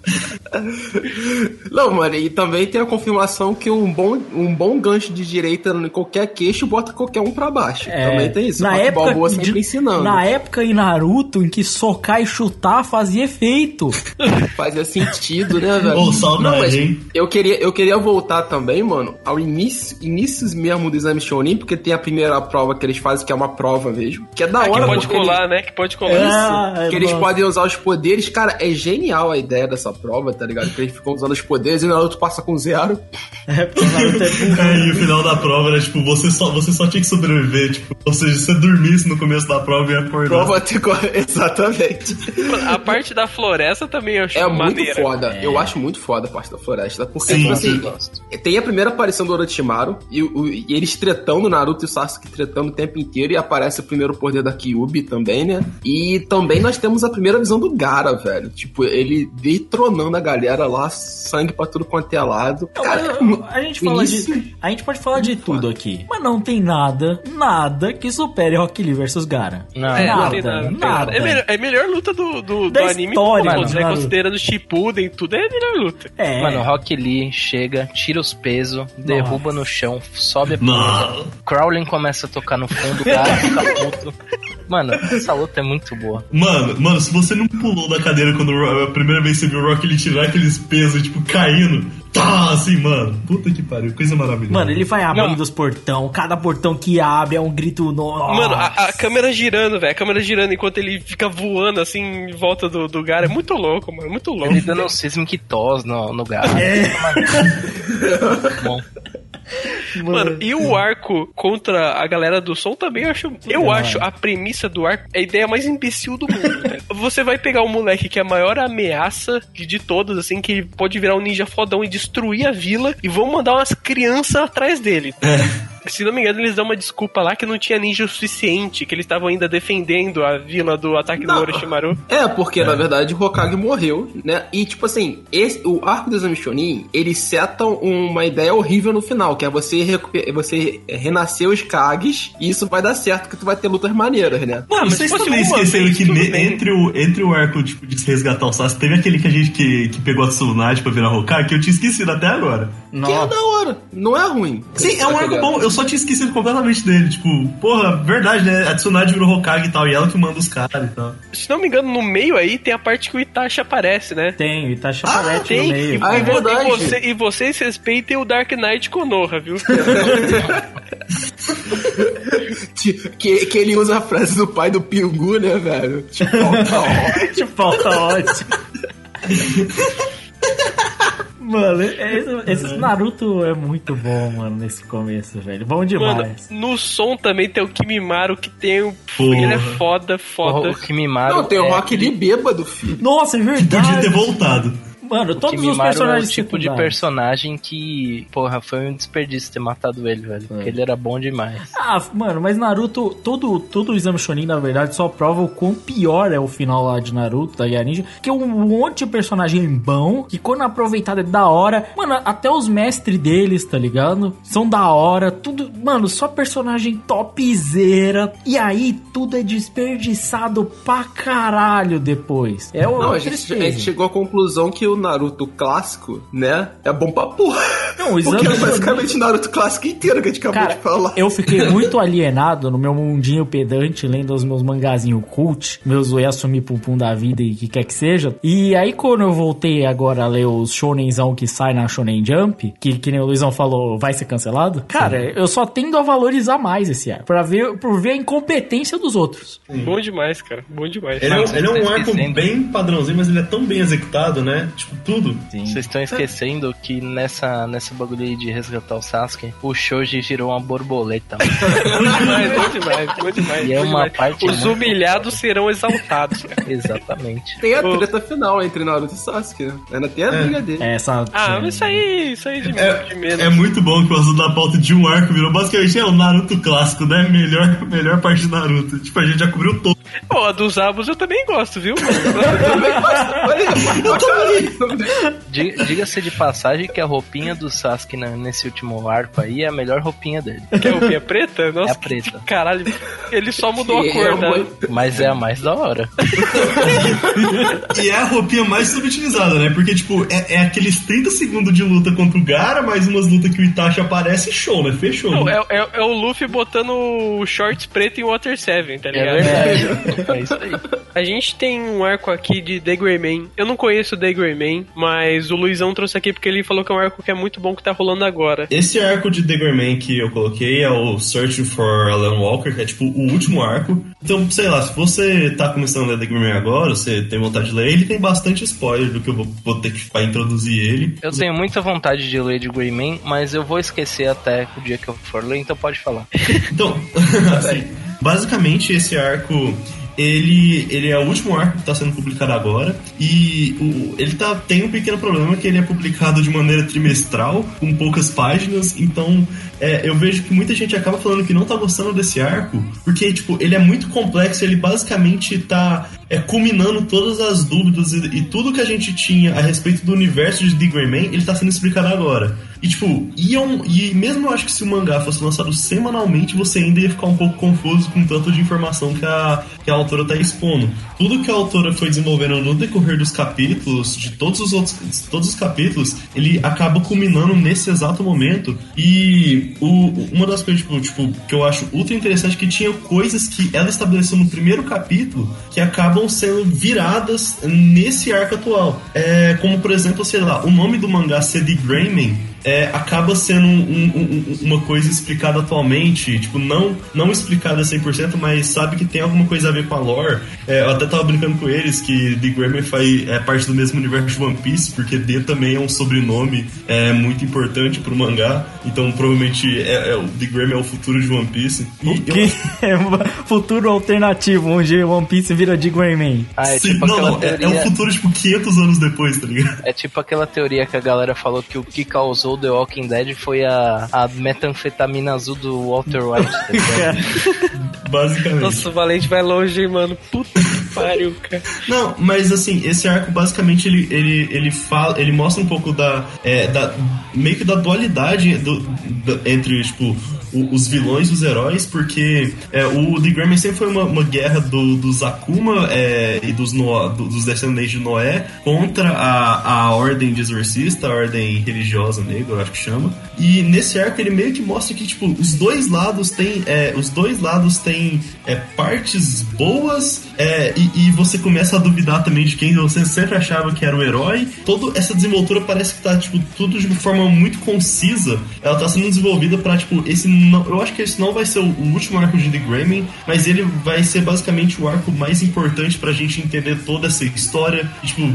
Não, mano, e também tem a confirmação que um bom gancho de direita em qualquer queixo bota qualquer um pra baixo. Também tem isso. Na época, Balboa sempre ensinando. Na época em Naruto, em que socar e chutar fazia efeito. Fazia sentido, né, velho? Ô, saudade, hein? Eu queria voltar também, mano, ao inícios mesmo do Exame Chunin, porque tem a primeira prova que eles fazem, que é uma prova mesmo. Que é da hora. Que pode colar, né? Que pode colar. Que eles podem usar os poderes. Cara, é genial a ideia dessa prova, tá ligado? Que eles ficam usando os poderes e o Naruto passa com 0. Porque o Naruto é burro. E o final da prova era, tipo, você só tinha que sobreviver, tipo, ou seja, se você dormisse no começo da prova e acordar. Prova exatamente. A parte da floresta também eu acho maneira. Muito foda. Eu acho muito foda a parte da floresta. Porque, tipo assim, tem a primeira aparição do Orochimaru e eles tretando, o Naruto e o Sasuke tretando o tempo inteiro, e aparece o primeiro poder da Kyuubi também, né? E também nós temos a primeira visão do Gaara, velho. Tipo, ele detronando a galera lá, sangue pra tudo quanto é lado. Cara, a gente pode falar de tudo aqui, mas não tem nada que supere Rock Lee versus Gaara. Nada. É a melhor luta do anime, história, considerando Shippuden e tudo, é a melhor luta. Mano, Rock Lee chega, tira os pesos, derruba no chão, sobe a porta, Crowley começa a tocar no fundo, o Gaara fica puto. Mano, essa luta é muito boa. Mano, se você não pulou da cadeira quando a primeira vez que você viu o Rock Lee tirar aqueles pesos, tipo, caindo, tá, assim, mano, puta que pariu, coisa maravilhosa. Mano, ele vai abrindo os portão, cada portão que abre é um grito. Mano, a câmera girando, velho, a câmera girando enquanto ele fica voando, assim, em volta do Gaara, é muito louco, mano, muito louco. Ele dando um Seismic Toss no Gaara. Bom. Mano, e o arco contra a galera do som também eu acho a premissa do arco a ideia mais imbecil do mundo, velho. Você vai pegar um moleque que é a maior ameaça de todos, assim, que pode virar um ninja fodão e destruir a vila, e vão mandar umas crianças atrás dele. Se não me engano, eles dão uma desculpa lá que não tinha ninja o suficiente, que eles estavam ainda defendendo a vila do ataque do Orochimaru. Porque na verdade o Hokage morreu, né? E tipo assim, o arco do Exame Chunin, eles setam uma ideia horrível no final, que é você renascer os Kages, e isso vai dar certo, que tu vai ter lutas maneiras, né? Mano, vocês também esqueceram que entre o arco tipo, de se resgatar o Sasuke, teve aquele que pegou a Tsunade pra virar Hokage, que eu tinha esquecido até agora. Que é da hora, não é ruim. Sim, é um arco bom, eu só tinha esquecido completamente dele, tipo, porra, verdade, né? A Tsunade virou Hokage e tal, e ela que manda os caras e tal. Se não me engano, no meio aí tem a parte que o Itachi aparece, né? Tem, o Itachi aparece no meio. É verdade. E vocês respeitem o Dark Knight Konoha, viu? que ele usa a frase do pai do Pingu, né, velho? Tipo, falta ótimo. Mano, esse Naruto é muito bom, mano, nesse começo, velho. Bom demais. Mano, no som também tem o Kimimaro, que tem o... Ele é foda. O Kimimaro... Não, tem o Rock Lee bêbado, filho. Nossa, é verdade. Podia ter voltado. Mano, todos os personagens é o tipo de personagem que, porra, foi um desperdício ter matado ele, velho. Porque ele era bom demais. Mano, mas Naruto, todo o Exame Chunin, na verdade, só prova o quão pior é o final lá de Naruto, da Ninja, que é um monte de personagem bom, que quando aproveitado é da hora. Mano, até os mestres deles, tá ligado? São da hora, tudo, mano, só personagem topzera. E aí, tudo é desperdiçado pra caralho depois. A gente chegou à conclusão que o Naruto clássico, né, é bom pra porra. Não, porque é basicamente o Naruto clássico inteiro que a gente acabou de falar. Eu fiquei muito alienado no meu mundinho pedante, lendo os meus mangazinhos cult, meus Oyasumi Pum da vida e que quer que seja. E aí, quando eu voltei agora a ler os shonenzão que sai na Shonen Jump, que nem o Luizão falou, vai ser cancelado, cara, eu só tendo a valorizar mais esse arco, por ver a incompetência dos outros. Bom demais, cara, bom demais. Ele é um arco bem padrãozinho, mas ele é tão bem executado, né? Tipo, tudo. Vocês estão esquecendo que nessa bagulho aí de resgatar o Sasuke, o Shoji girou uma borboleta. Bom demais. E é uma parte... Os humilhados serão exaltados, cara. Exatamente. Tem a treta final entre Naruto e Sasuke, né? Ainda tem a briga dele. Mas isso aí de menos. É muito bom que o azul da pauta de um arco virou basicamente o Naruto clássico, né? Melhor parte de Naruto. Tipo, a gente já cobriu todo. A dos Abus eu também gosto, viu? Diga-se de passagem que a roupinha do Sasuke nesse último arco aí é a melhor roupinha dele. Que é a roupinha preta? Nossa, é a preta. Caralho, ele só mudou a cor, né? Mas é a mais da hora. E é a roupinha mais subutilizada, né? Porque, tipo, é aqueles 30 segundos de luta contra o Gaara, mais umas lutas que o Itachi aparece e show, né? Fechou. Não, né? É o Luffy botando o shorts preto em Water 7, tá ligado? É verdade. É isso aí. A gente tem um arco aqui de The Gray Man. Eu não conheço The Gray Man, mas o Luizão trouxe aqui porque ele falou que é um arco que é muito bom que tá rolando agora. Esse arco de The Gray Man que eu coloquei é o Searching for Alan Walker, que é tipo o último arco. Então, sei lá, se você tá começando a ler The Gray Man agora, você tem vontade de ler, ele tem bastante spoiler do que eu vou ter que introduzir ele. Eu tenho muita vontade de ler The Gray Man, mas eu vou esquecer até o dia que eu for ler, então pode falar. Então, assim, basicamente esse arco... Ele é o último arco que está sendo publicado agora e ele tem um pequeno problema que ele é publicado de maneira trimestral, com poucas páginas, então eu vejo que muita gente acaba falando que não tá gostando desse arco, porque tipo, ele é muito complexo, ele basicamente tá culminando todas as dúvidas e tudo que a gente tinha a respeito do universo de The Gray Man, ele tá sendo explicado agora. E tipo, e mesmo eu acho que se o mangá fosse lançado semanalmente, você ainda ia ficar um pouco confuso com tanto de informação que a autora tá expondo. Tudo que a autora foi desenvolvendo no decorrer dos capítulos, de todos os capítulos, ele acaba culminando nesse exato momento. E uma das coisas tipo, que eu acho ultra interessante é que tinha coisas que ela estabeleceu no primeiro capítulo que acabam sendo viradas nesse arco atual. Como, por exemplo, sei lá, o nome do mangá ser The Gray Man acaba sendo uma coisa explicada atualmente, tipo, não explicada 100%, mas sabe que tem alguma coisa a ver com a lore. Eu até tava brincando com eles que The Gray Man é parte do mesmo universo de One Piece, porque D também é um sobrenome muito importante pro mangá, então provavelmente The Gray Man é o futuro de One Piece. É um futuro alternativo, onde One Piece vira The Gray Man. É um futuro tipo 500 anos depois, tá ligado? É tipo aquela teoria que a galera falou que o que causou The Walking Dead foi a metanfetamina azul do Walter White, tá ligado? Basicamente. Nossa, o Valente vai longe, hein, mano. Puta que pariu, cara. Não, mas assim, esse arco basicamente ele mostra um pouco meio que da dualidade entre, tipo, os vilões e os heróis, porque o The Gray Man sempre foi uma guerra dos Akuma e dos descendentes de Noé contra a ordem de exorcista, a ordem religiosa negra, eu acho que chama. E nesse arco ele meio que mostra que tipo, os dois lados têm partes boas e você começa a duvidar também de quem você sempre achava que era o herói. Toda essa desenvoltura parece que tá tipo, tudo de uma forma muito concisa. Ela tá sendo desenvolvida pra tipo, eu acho que esse não vai ser o último arco de The Gray Man, mas ele vai ser basicamente o arco mais importante pra gente entender toda essa história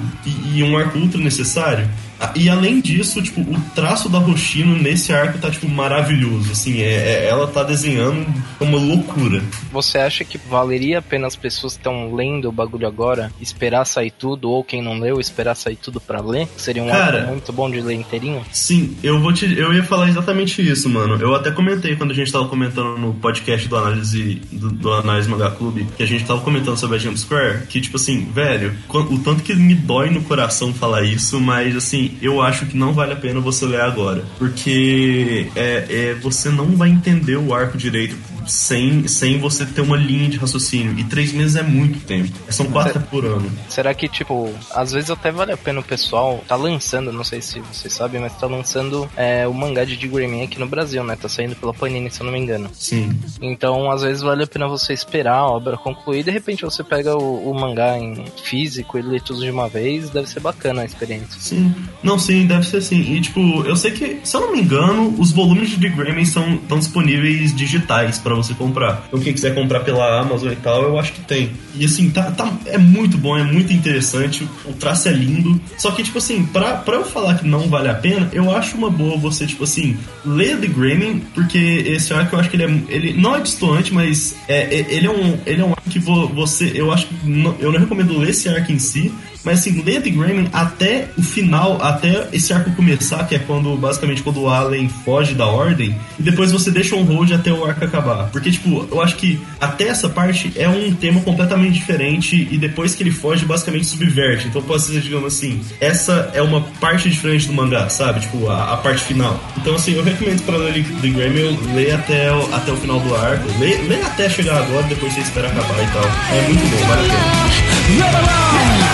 e um arco ultra necessário. E além disso, tipo, o traço da Hoshino nesse arco tá, tipo, maravilhoso, assim, ela tá desenhando uma loucura. Você acha que valeria a pena as pessoas que estão lendo o bagulho agora esperar sair tudo, ou quem não leu, esperar sair tudo pra ler? Seria um arco muito bom de ler inteirinho? Sim, eu ia falar exatamente isso, mano. Eu até comentei quando a gente tava comentando no podcast do Análise Mangá Clube, que a gente tava comentando sobre a Jump Square, que, tipo assim, velho, o tanto que me dói no coração falar isso, mas, assim, eu acho que não vale a pena você ler agora, porque você não vai entender o arco direito sem você ter uma linha de raciocínio, e 3 meses é muito tempo, são 4 por ano. Será que, tipo, às vezes até vale a pena o pessoal tá lançando, não sei se vocês sabem, mas tá lançando o mangá de The Gray Man aqui no Brasil, né, tá saindo pela Panini, se eu não me engano. Sim. Então, às vezes vale a pena você esperar a obra concluir, de repente você pega o mangá em físico e lê tudo de uma vez, deve ser bacana a experiência. Sim. Não, sim, deve ser sim. E, tipo, eu sei que, se eu não me engano, os volumes de The Gray Man estão disponíveis digitais pra você comprar. Então, quem quiser comprar pela Amazon e tal, eu acho que tem. E, assim, é muito bom, é muito interessante, o traço é lindo. Só que, tipo assim, pra eu falar que não vale a pena, eu acho uma boa você, tipo assim, ler The Gray Man, porque esse arco eu acho que ele não é destoante, mas ele é um arco que você, eu acho que eu não recomendo ler esse arco em si, mas assim, ler The Gray Man até o final, até esse arco começar, que é basicamente quando o Allen foge da ordem, e depois você deixa on hold até o arco acabar. Porque, tipo, eu acho que até essa parte é um tema completamente diferente, e depois que ele foge, basicamente subverte. Então pode ser, digamos assim, essa é uma parte diferente do mangá, sabe? Tipo, a parte final. Então, assim, eu recomendo pra ler The Gray Man, ler até o final do arco. Lê até chegar agora, depois você espera acabar e tal. É muito bom, vale a pena.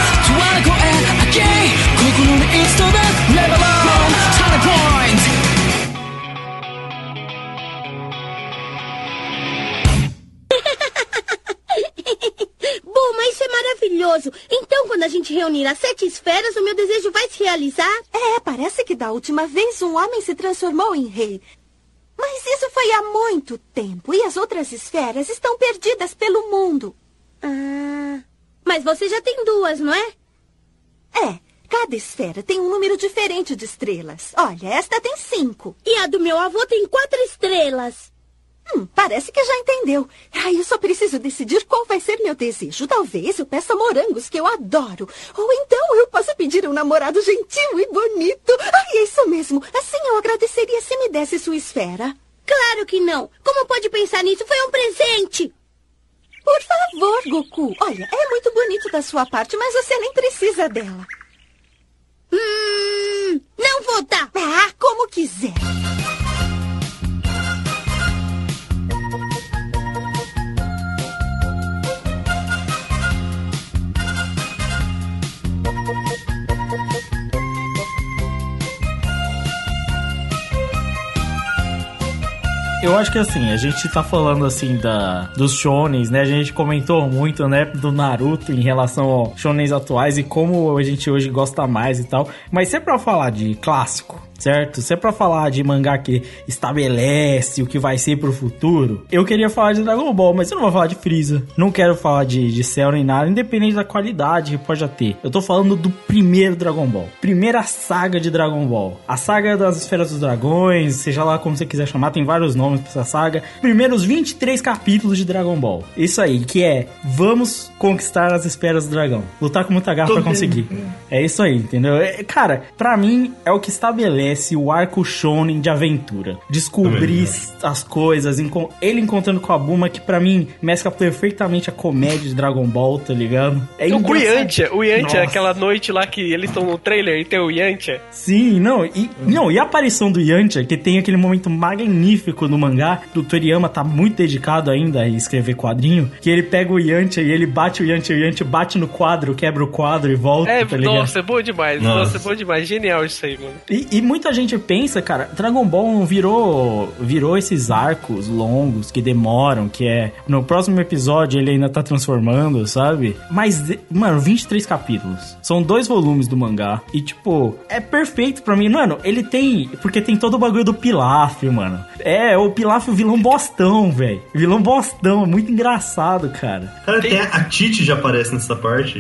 Bom, mas isso é maravilhoso. Então, quando a gente reunir as 7 esferas, o meu desejo vai se realizar? Parece que da última vez um homem se transformou em rei. Mas isso foi há muito tempo. E as outras esferas estão perdidas pelo mundo. Mas você já tem 2, não é? Cada esfera tem um número diferente de estrelas. Olha, esta tem 5. E a do meu avô tem 4 estrelas. Parece que já entendeu. Eu só preciso decidir qual vai ser meu desejo. Talvez eu peça morangos, que eu adoro. Ou então eu posso pedir um namorado gentil e bonito. É isso mesmo. Assim eu agradeceria se me desse sua esfera. Claro que não. Como pode pensar nisso? Foi um presente. Por favor, Goku. Olha, é muito bonito da sua parte, mas você nem precisa dela. Não vou dar. Como quiser. Eu acho que assim, a gente tá falando assim dos shonens, né? A gente comentou muito, né, do Naruto em relação aos shonens atuais e como a gente hoje gosta mais e tal. Mas se é pra falar de clássico, certo? Se é pra falar de mangá que estabelece o que vai ser pro futuro, eu queria falar de Dragon Ball, mas eu não vou falar de Freeza. Não quero falar de Cell nem nada, independente da qualidade que pode ter. Eu tô falando do primeiro Dragon Ball. Primeira saga de Dragon Ball. A saga das Esferas dos Dragões, seja lá como você quiser chamar, tem vários nomes pra essa saga. Primeiros 23 capítulos de Dragon Ball. Isso aí, que é, vamos conquistar as Esferas do Dragão. Lutar com muita garra pra conseguir. É isso aí, entendeu? Cara, pra mim, é o que estabelece o arco shonen de aventura. Descobrir as coisas, ele encontrando com a Bulma, que pra mim mescla perfeitamente a comédia de Dragon Ball, tá ligado? O Yantia, aquela noite lá que eles estão no trailer e tem o Yantia. Sim, e a aparição do Yantia, que tem aquele momento magnífico no mangá, do Toriyama tá muito dedicado ainda a escrever quadrinho, que ele pega o Yantia e ele bate o Yantia bate no quadro, quebra o quadro e volta, tá ligado? Nossa, é bom demais. Nossa, é bom demais. Genial isso aí, mano. E muita gente pensa, cara, Dragon Ball não virou esses arcos longos que demoram, que é no próximo episódio ele ainda tá transformando, sabe? Mas, mano, 23 capítulos. São 2 volumes do mangá. E, tipo, é perfeito pra mim. Mano, ele tem... Porque tem todo o bagulho do Pilaf, mano. O Pilaf é o vilão bostão, velho. Vilão bostão. É muito engraçado, cara. Cara, a Tite já aparece nessa parte.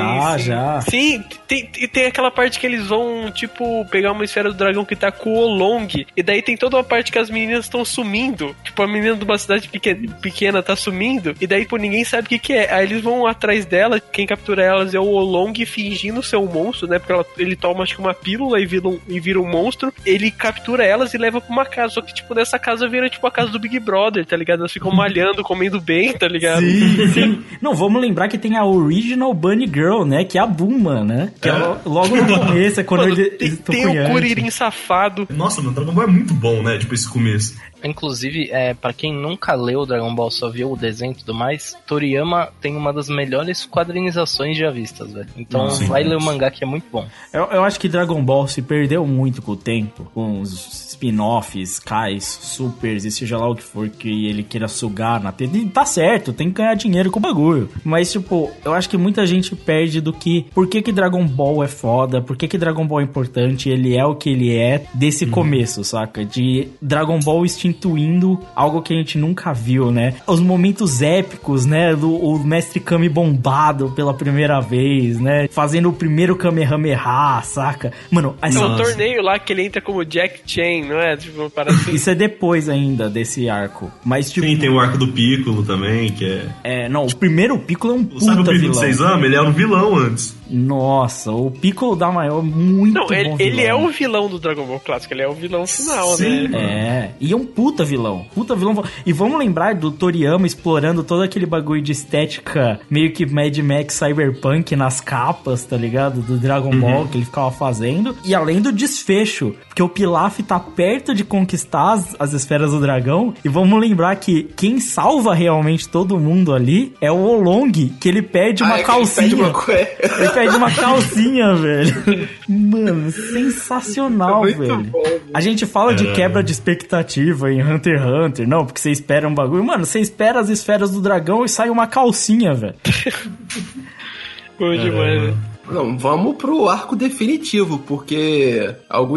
Já. Sim, tem aquela parte que eles vão, tipo, pegar uma esfera do dragão que tá com o Olong. E daí tem toda uma parte que as meninas estão sumindo. Tipo, a menina de uma cidade pequena tá sumindo. E daí, pô, ninguém sabe o que é. Aí eles vão atrás dela. Quem captura elas é o Olong fingindo ser um monstro, né? Porque ele toma, acho que uma pílula e vira um monstro. Ele captura elas e leva pra uma casa. Só que, tipo, nessa casa vira, tipo, a casa do Big Brother, tá ligado? Elas ficam malhando, comendo bem, tá ligado? Sim. Não, vamos lembrar que tem a Original Bunny Girl, né? Que é a Bulma, né? Que é logo no começo, é quando eles tem o Kuririn safado. Nossa, mano, Dragon Ball é muito bom, né? Tipo, esse começo. Inclusive, pra quem nunca leu Dragon Ball, só viu o desenho e tudo mais, Toriyama tem uma das melhores quadrinizações já vistas, velho. Então vai ler o mangá, que é muito bom. Eu acho que Dragon Ball se perdeu muito com o tempo, com os spin-offs, Kais, Supers e seja lá o que for que ele queira sugar na TV. Tá certo, tem que ganhar dinheiro com o bagulho. Mas, tipo, eu acho que muita gente perde do que... Por que Dragon Ball é foda? Por que Dragon Ball é importante? Ele é o que ele é desse começo, saca? De Dragon Ball instituindo algo que a gente nunca viu, né? Os momentos épicos, né? O Mestre Kami bombado pela primeira vez, né? Fazendo o primeiro Kamehameha, saca? Mano, é um torneio lá que ele entra como Jack Chan, não é? Tipo, assim. Isso é depois ainda desse arco. Mas, tipo... Sim, tem o arco do Piccolo também, que é... Não, o primeiro Piccolo é um puta vilão. Sabe o Piccolo vilão. Que vocês amam? Ele era um vilão antes. Nossa, o Piccolo da maior muito não, bom ele é o vilão do Dragon Ball clássico, ele é o vilão final, sim, né? E é um puta vilão. E vamos lembrar do Toriyama explorando todo aquele bagulho de estética meio que Mad Max Cyberpunk nas capas, tá ligado? Do Dragon Ball que ele ficava fazendo. E além do desfecho, porque o Pilaf tá perto de conquistar as esferas do dragão. E vamos lembrar que quem salva realmente todo mundo ali é o Olong, que ele perde uma calcinha. Ele pede uma calcinha, velho. Mano, sensacional, velho. Bom, a gente fala de quebra de expectativa em Hunter x Hunter, não, porque você espera um bagulho. Mano, você espera as esferas do dragão e sai uma calcinha, velho. Bom demais, né? Não, vamos pro arco definitivo, porque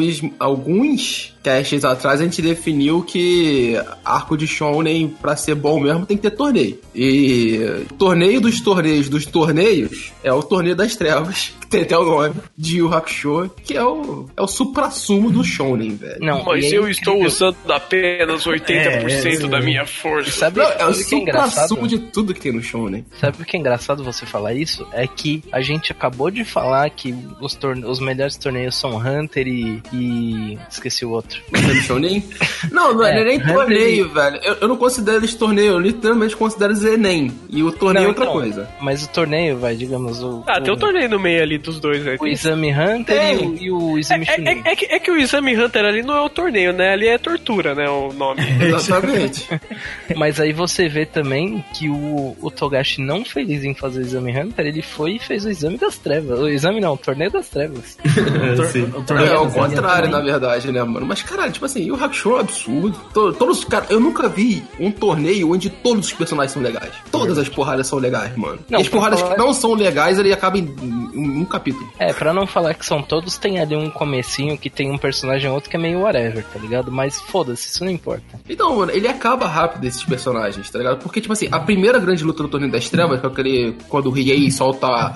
alguns casts atrás a gente definiu que arco de Shonen, pra ser bom mesmo, tem que ter torneio. E o torneio dos torneios é o Torneio das Trevas, que tem até o nome, de Yu Hakusho, que é o supra-sumo do Shonen, velho. Não, mas eu estou usando apenas 80% da minha força. É o supra-sumo de tudo que tem no Shonen. Sabe o que é engraçado você falar isso? É que a gente acabou de falar que os melhores torneios são Hunter e... esqueci o outro. Shonen? Não é nem torneio, velho. Eu não considero eles torneio, eu literalmente considero eles Enem. E o torneio é outra coisa. Mas o torneio, digamos... tem um torneio no meio ali dos dois, velho. O Exame Hunter e o Exame Chunin. É que o Exame Hunter ali não é o torneio, né? Ali é tortura, né? O nome. Exatamente. Mas aí você vê também que o Togashi, não feliz em fazer o Exame Hunter, ele foi e fez o Exame das Trevas. O Exame não, o Torneio das Trevas. É o contrário, na verdade, né, mano? Mas, caralho, tipo assim, o Hakusho é um absurdo. Todos os caras... Eu nunca vi um torneio onde todos os personagens são legais. Todas as porradas são legais, mano. E as porradas que não são legais, ele acaba em um capítulo. Pra não falar que são todos, tem ali um comecinho que tem um personagem ou outro que é meio whatever, tá ligado? Mas foda-se, isso não importa. Então, mano, ele acaba rápido esses personagens, tá ligado? Porque, tipo assim, a primeira grande luta do Torneio das Trevas, que é aquele... Quando o Riei solta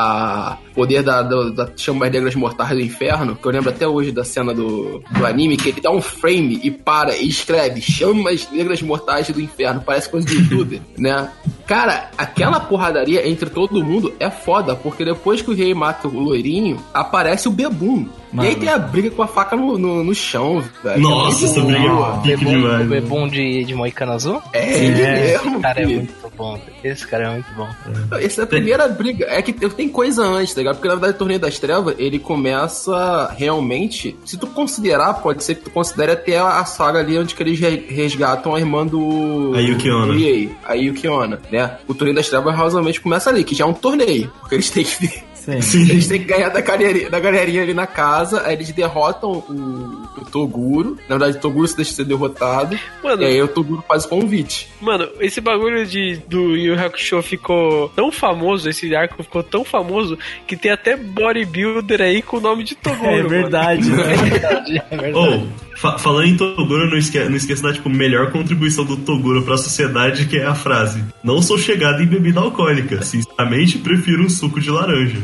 a poder da chamas negras mortais do inferno, que eu lembro até hoje da cena do anime, que ele dá um frame e para e escreve chamas negras mortais do inferno, parece coisa de youtuber, né? Cara, aquela porradaria entre todo mundo é foda, porque depois que o Riei mata o loirinho, aparece o Bebum. Mano. E aí tem a briga com a faca no chão, velho. Nossa, essa briga é pique demais. O Bebum de Moicano Azul? Ele mesmo. Esse cara é muito bom. Esse cara é muito bom. Essa é a primeira briga. É que tem coisa antes, tá ligado? Porque na verdade o Torneio das Trevas, ele começa realmente... Se tu considerar, pode ser que tu considere até a saga ali onde que eles resgatam a irmã do... A Yukiona. A Yukiona, né? O Torneio das Trevas razoavelmente começa ali, que já é um torneio. Porque eles têm que... Sim. Eles têm que ganhar da galerinha ali na casa, aí eles derrotam o Toguro. Na verdade, o Toguro se deixa ser derrotado. Mano, e aí o Toguro faz o convite. Mano, esse bagulho do Yu Hakusho ficou tão famoso, esse arco ficou tão famoso, que tem até bodybuilder aí com o nome de Toguro. É verdade, né? É verdade. Falando em Toguro, não esqueça da melhor contribuição do Toguro pra sociedade, que é a frase: não sou chegado em bebida alcoólica, sinceramente prefiro um suco de laranja.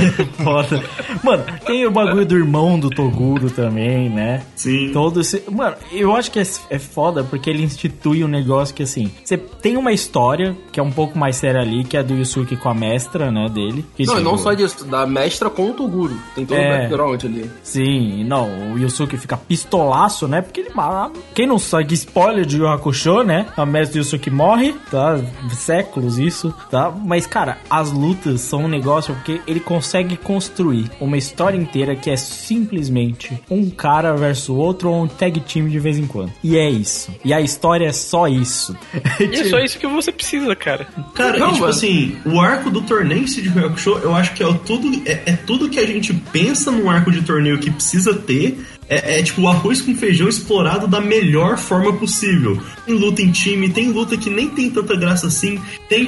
Foda. Mano, tem o bagulho do irmão do Toguro também, né? Sim. Mano, eu acho que é foda porque ele institui um negócio que, assim, você tem uma história que é um pouco mais séria ali, que é do Yusuke com a mestra, né, dele. Que, não só disso, da mestra com o Toguro. Tem todo o background ali. Sim, não, o Yusuke fica pistolaço, né, porque ele... Quem não sabe, spoiler de Yu Hakusho, né, a mestra Yusuke morre, tá, séculos isso, tá, mas, cara, as lutas são um negócio porque ele consegue construir uma história inteira que é simplesmente um cara versus o outro ou um tag team de vez em quando. E é isso. E a história é só isso. E é só isso que você precisa, cara. Cara, não, tipo assim, o arco do torneio de Yu Hakusho, eu acho que é tudo que a gente pensa num arco de torneio que precisa ter. É tipo o arroz com feijão explorado da melhor forma possível. Tem luta em time, tem luta que nem tem tanta graça assim. Tem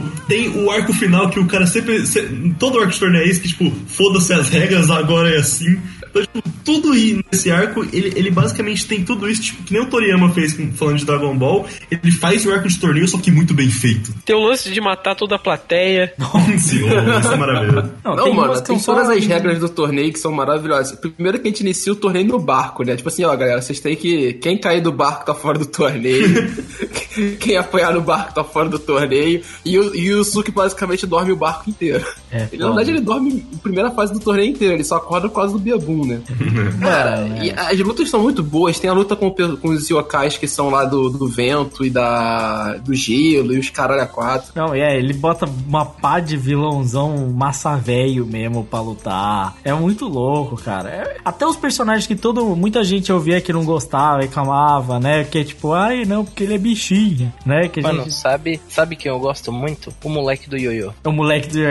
o arco final que o cara sempre... Todo arco de torneio é isso, que tipo, foda-se as regras, agora é assim. Então, tipo, tudo nesse arco, ele basicamente tem tudo isso, tipo, que nem o Toriyama fez falando de Dragon Ball. Ele faz o arco de torneio, só que muito bem feito. Tem o lance de matar toda a plateia. Senhor, isso é maravilhoso. Não, mano, tem todas as regras do torneio que são maravilhosas. Primeiro que a gente inicia o torneio no barco, né? Tipo assim, ó, galera, vocês têm que... Quem cair do barco tá fora do torneio. Quem apanhar no barco tá fora do torneio. E o Yusuke basicamente dorme o barco inteiro. Na verdade, ele dorme a primeira fase do torneio inteiro. Ele só acorda por causa do Bebum, né? Cara, e as lutas são muito boas. Tem a luta com os yokais que são lá do vento e do gelo e os caralho a quatro. Não, ele bota uma pá de vilãozão massa velho mesmo pra lutar. É muito louco, cara. Até os personagens que muita gente ouvia que não gostava, reclamava, né? Que é tipo, ai, não, porque ele é bichinho, né? Que Mano, sabe que eu gosto muito? O moleque do Yoyo. O moleque do Yoyo é engraçado.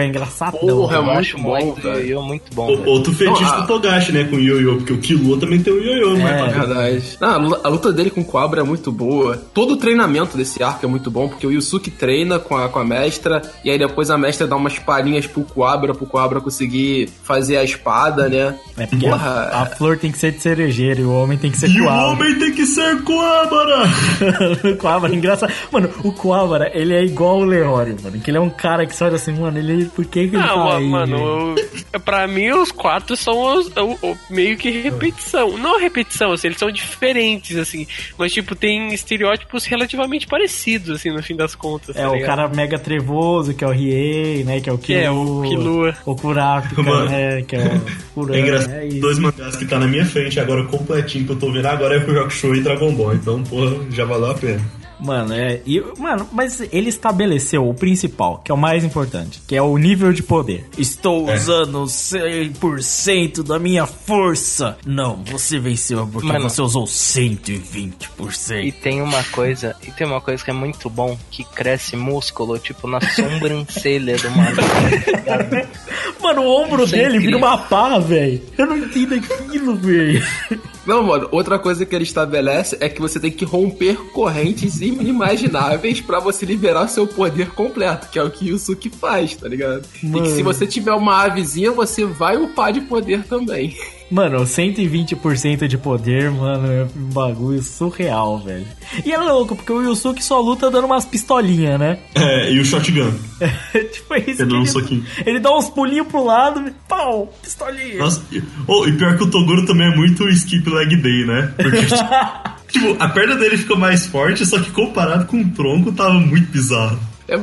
engraçadão. Porra, é muito bom, velho. Muito bom. Outro fetiche do Togashi, né? Com o Yo-Yo, porque o Killua também tem o Yo-Yo, né? É verdade. A luta dele com o Cobra é muito boa. Todo o treinamento desse arco é muito bom, porque o Yusuke treina com a mestra, e aí depois a mestra dá umas palhinhas pro Cobra conseguir fazer a espada, né? É porque a flor tem que ser de cerejeira e o homem tem que ser Coabra. O homem tem que ser Coabra! Coabra, engraçado. Mano, o Coabra, ele é igual o Leório, mano. Que ele é um cara que só olha assim, mano, por que ele tá aí? Mano, pra mim os 4 são meio que repetição. Não repetição, assim, eles são diferentes, assim. Mas, tipo, tem estereótipos relativamente parecidos, assim, no fim das contas. É, o cara mega trevoso, que é o Riei, né? Que é o Killua. O Kurapika, né? Que é o Kurama. É engraçado. 2 mangás que tá na minha frente agora, completinho, que eu tô vendo agora, é o Hakusho e Dragon Ball. Então, porra, já valeu a pena. Mano, mas ele estabeleceu o principal, que é o mais importante, que é o nível de poder. Estou usando 100% da minha força. Não, você venceu porque você usou 120%. E tem uma coisa que é muito bom, que cresce músculo, tipo na sobrancelha do maluco. Mano, o ombro dele vira uma pá, velho. Eu não entendo aquilo, velho. Não, mano, outra coisa que ele estabelece é que você tem que romper correntes inimagináveis pra você liberar seu poder completo, que é o que o Yusuke faz, tá ligado? Mano. E que se você tiver uma avezinha, você vai upar de poder também. Mano, 120% de poder, mano, é um bagulho surreal, velho. E é louco, porque o Yusuke só luta dando umas pistolinhas, né? É, e o shotgun. Tipo isso. Ele dá uns pulinhos pro lado e pau, pistolinha. Nossa, e pior que o Toguro também é muito skip leg day, né? Porque, tipo, a perna dele fica mais forte, só que comparado com o tronco tava muito bizarro.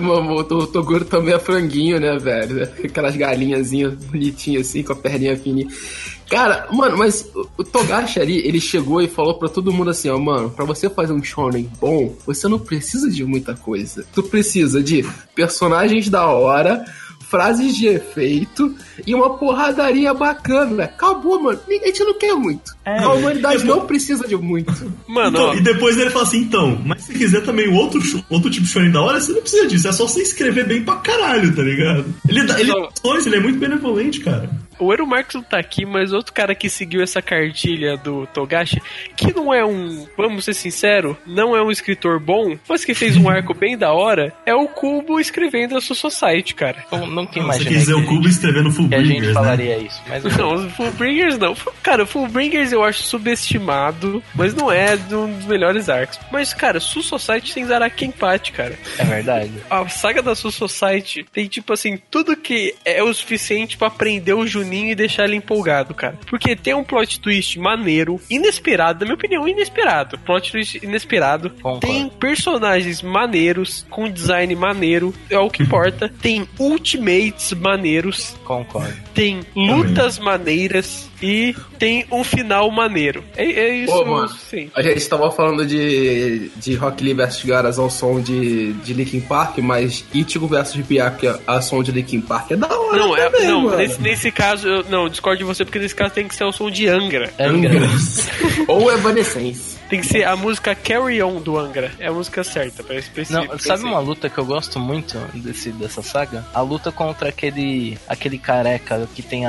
O Toguro também é franguinho, né, velho? Aquelas galinhazinhas bonitinhas assim, com a perninha fininha. Cara, mano, mas o Togashi ali, ele chegou e falou pra todo mundo assim, ó, mano, pra você fazer um shonen bom, você não precisa de muita coisa. Tu precisa de personagens da hora, frases de efeito e uma porradaria bacana. Acabou, mano. A gente não quer muito. A humanidade não precisa de muito. Mano, então, e depois ele fala assim, mas se quiser também outro tipo de shonen da hora, você não precisa disso. É só você escrever bem pra caralho, tá ligado? Ele é muito benevolente, cara. O Eru Marx não tá aqui, mas outro cara que seguiu essa cartilha do Togashi, que não é vamos ser sinceros, não é um escritor bom, mas que fez um arco bem da hora, é o Kubo escrevendo a Soul Society, cara. Nunca imaginei. Você quer dizer o Kubo escrevendo Fullbringers, a gente falaria isso, mas não, os Fullbringers não. Cara, o Fullbringers eu acho subestimado, mas não é um dos melhores arcos. Mas, cara, Soul Society tem Zaraki Empate, cara. É verdade. A saga da Soul Society tem, tipo assim, tudo que é o suficiente pra prender o Juninho e deixar ele empolgado, cara. Porque tem um plot twist maneiro, inesperado, na minha opinião, inesperado. Plot twist inesperado. Concordo. Tem personagens maneiros, com design maneiro, é o que importa. Tem ultimates maneiros. Concordo. Tem lutas maneiras e tem um final maneiro. É isso. Pô, mano, sim. A gente tava falando de Rock Lee vs Garas ao som de Linkin Park, mas Ichigo vs Byakuya ao som de Linkin Park é da hora. Não, nesse caso, eu discordo de você, porque nesse caso tem que ser o som de Angra. Ou Evanescence. Tem que ser a música Carry On do Angra. É a música certa pra específico. Não, sabe uma luta que eu gosto muito dessa saga? A luta contra aquele careca que tem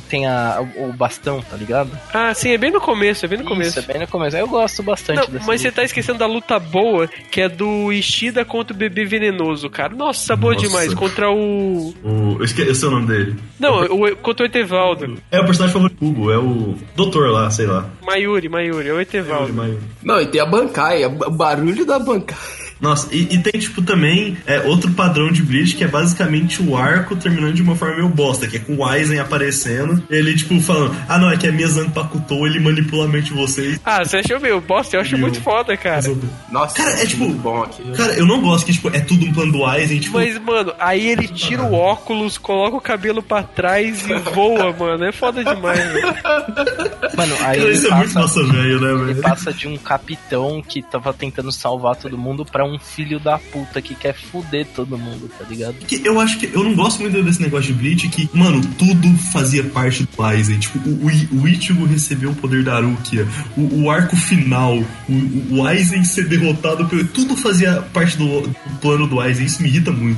o bastão, tá ligado? Ah, sim, é bem no começo, Isso, é bem no começo. Eu gosto bastante dessa mas você tá esquecendo da luta boa, que é do Ishida contra o bebê venenoso, cara. Nossa, boa demais. Contra o... Eu esqueci o nome dele. Não, contra o Etevaldo. É o personagem favorito do Kubo, é o doutor lá, sei lá. Mayuri, é o Etevaldo. Não, e tem a Bankai, o barulho da Bankai. Nossa, e tem, tipo, também outro padrão de Bleach, que é basicamente o arco terminando de uma forma meio bosta, que é com o Aizen aparecendo, ele, tipo, falando, não, é que a minha Zanpakutou, ele manipula a mente de vocês. Você achou meio bosta? Eu acho muito foda, cara. Nossa, cara, é tipo, muito bom aqui. Cara, eu não gosto que, tipo, é tudo um plano do Aizen, tipo... Mas, mano, aí ele tira o óculos, coloca o cabelo pra trás e voa, mano, é foda demais, velho. Mano, aí isso é muito massa velho, né, velho? Ele passa de um capitão que tava tentando salvar todo mundo pra um filho da puta que quer fuder todo mundo, tá ligado? Eu acho que eu não gosto muito desse negócio de Bleach, que, mano, tudo fazia parte do Aizen. Tipo, o Ichigo recebeu o poder da Rukia, o arco final, o Aizen ser derrotado, tudo fazia parte do plano do Aizen. Isso me irrita muito.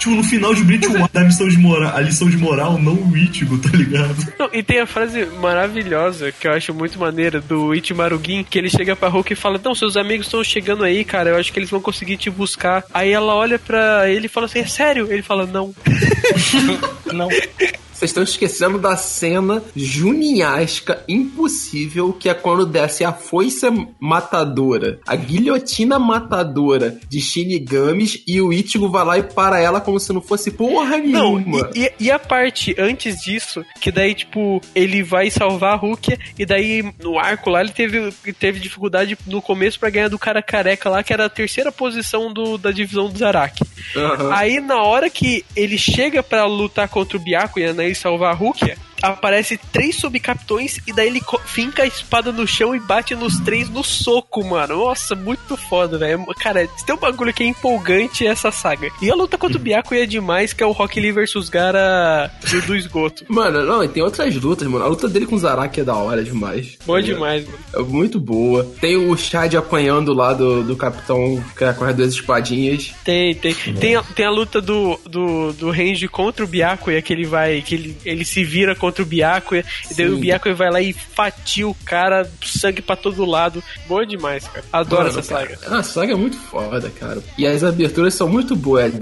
Tipo, no final de Bleach One, a lição de moral, não o Ichigo, tá ligado? Não, e tem a frase maravilhosa, que eu acho muito maneira, do Ichimarugin, que ele chega pra Hulk e fala, não, seus amigos estão chegando aí, cara, eu acho que eles vão conseguir te buscar. Aí ela olha pra ele e fala assim, é sério? Ele fala, não. Não. Vocês estão esquecendo da cena juniasca impossível, que é quando desce a foice matadora, a guilhotina matadora de Shinigamis, e o Ichigo vai lá e para ela como se não fosse porra nenhuma. Não, e a parte antes disso, que daí, tipo, ele vai salvar a Rukia, e daí no arco lá ele teve dificuldade no começo pra ganhar do cara careca lá, que era a terceira posição da divisão do Zaraki. Uhum. Aí na hora que ele chega pra lutar contra o Byakuya, né, e salvar a Rukia, aparece 3 subcapitões e daí ele finca a espada no chão e bate nos 3 no soco, mano. Nossa, muito foda, velho. Cara, se tem um bagulho que é empolgante, é essa saga. E a luta contra o Byakuya é demais, que é o Rock Lee versus Gaara do esgoto. Mano, não, e tem outras lutas, mano. A luta dele com o Zaraki é da hora demais. Boa demais, mano. É muito boa. Tem o Chad apanhando lá do capitão que é com as 2 espadinhas. Tem a luta do Renji contra o Byakuya, que ele se vira contra o Byakuya, e daí o Byakuya vai lá e fatia o cara, sangue pra todo lado. Boa demais, cara. Adoro essa saga. A saga é muito foda, cara. E as aberturas são muito boas.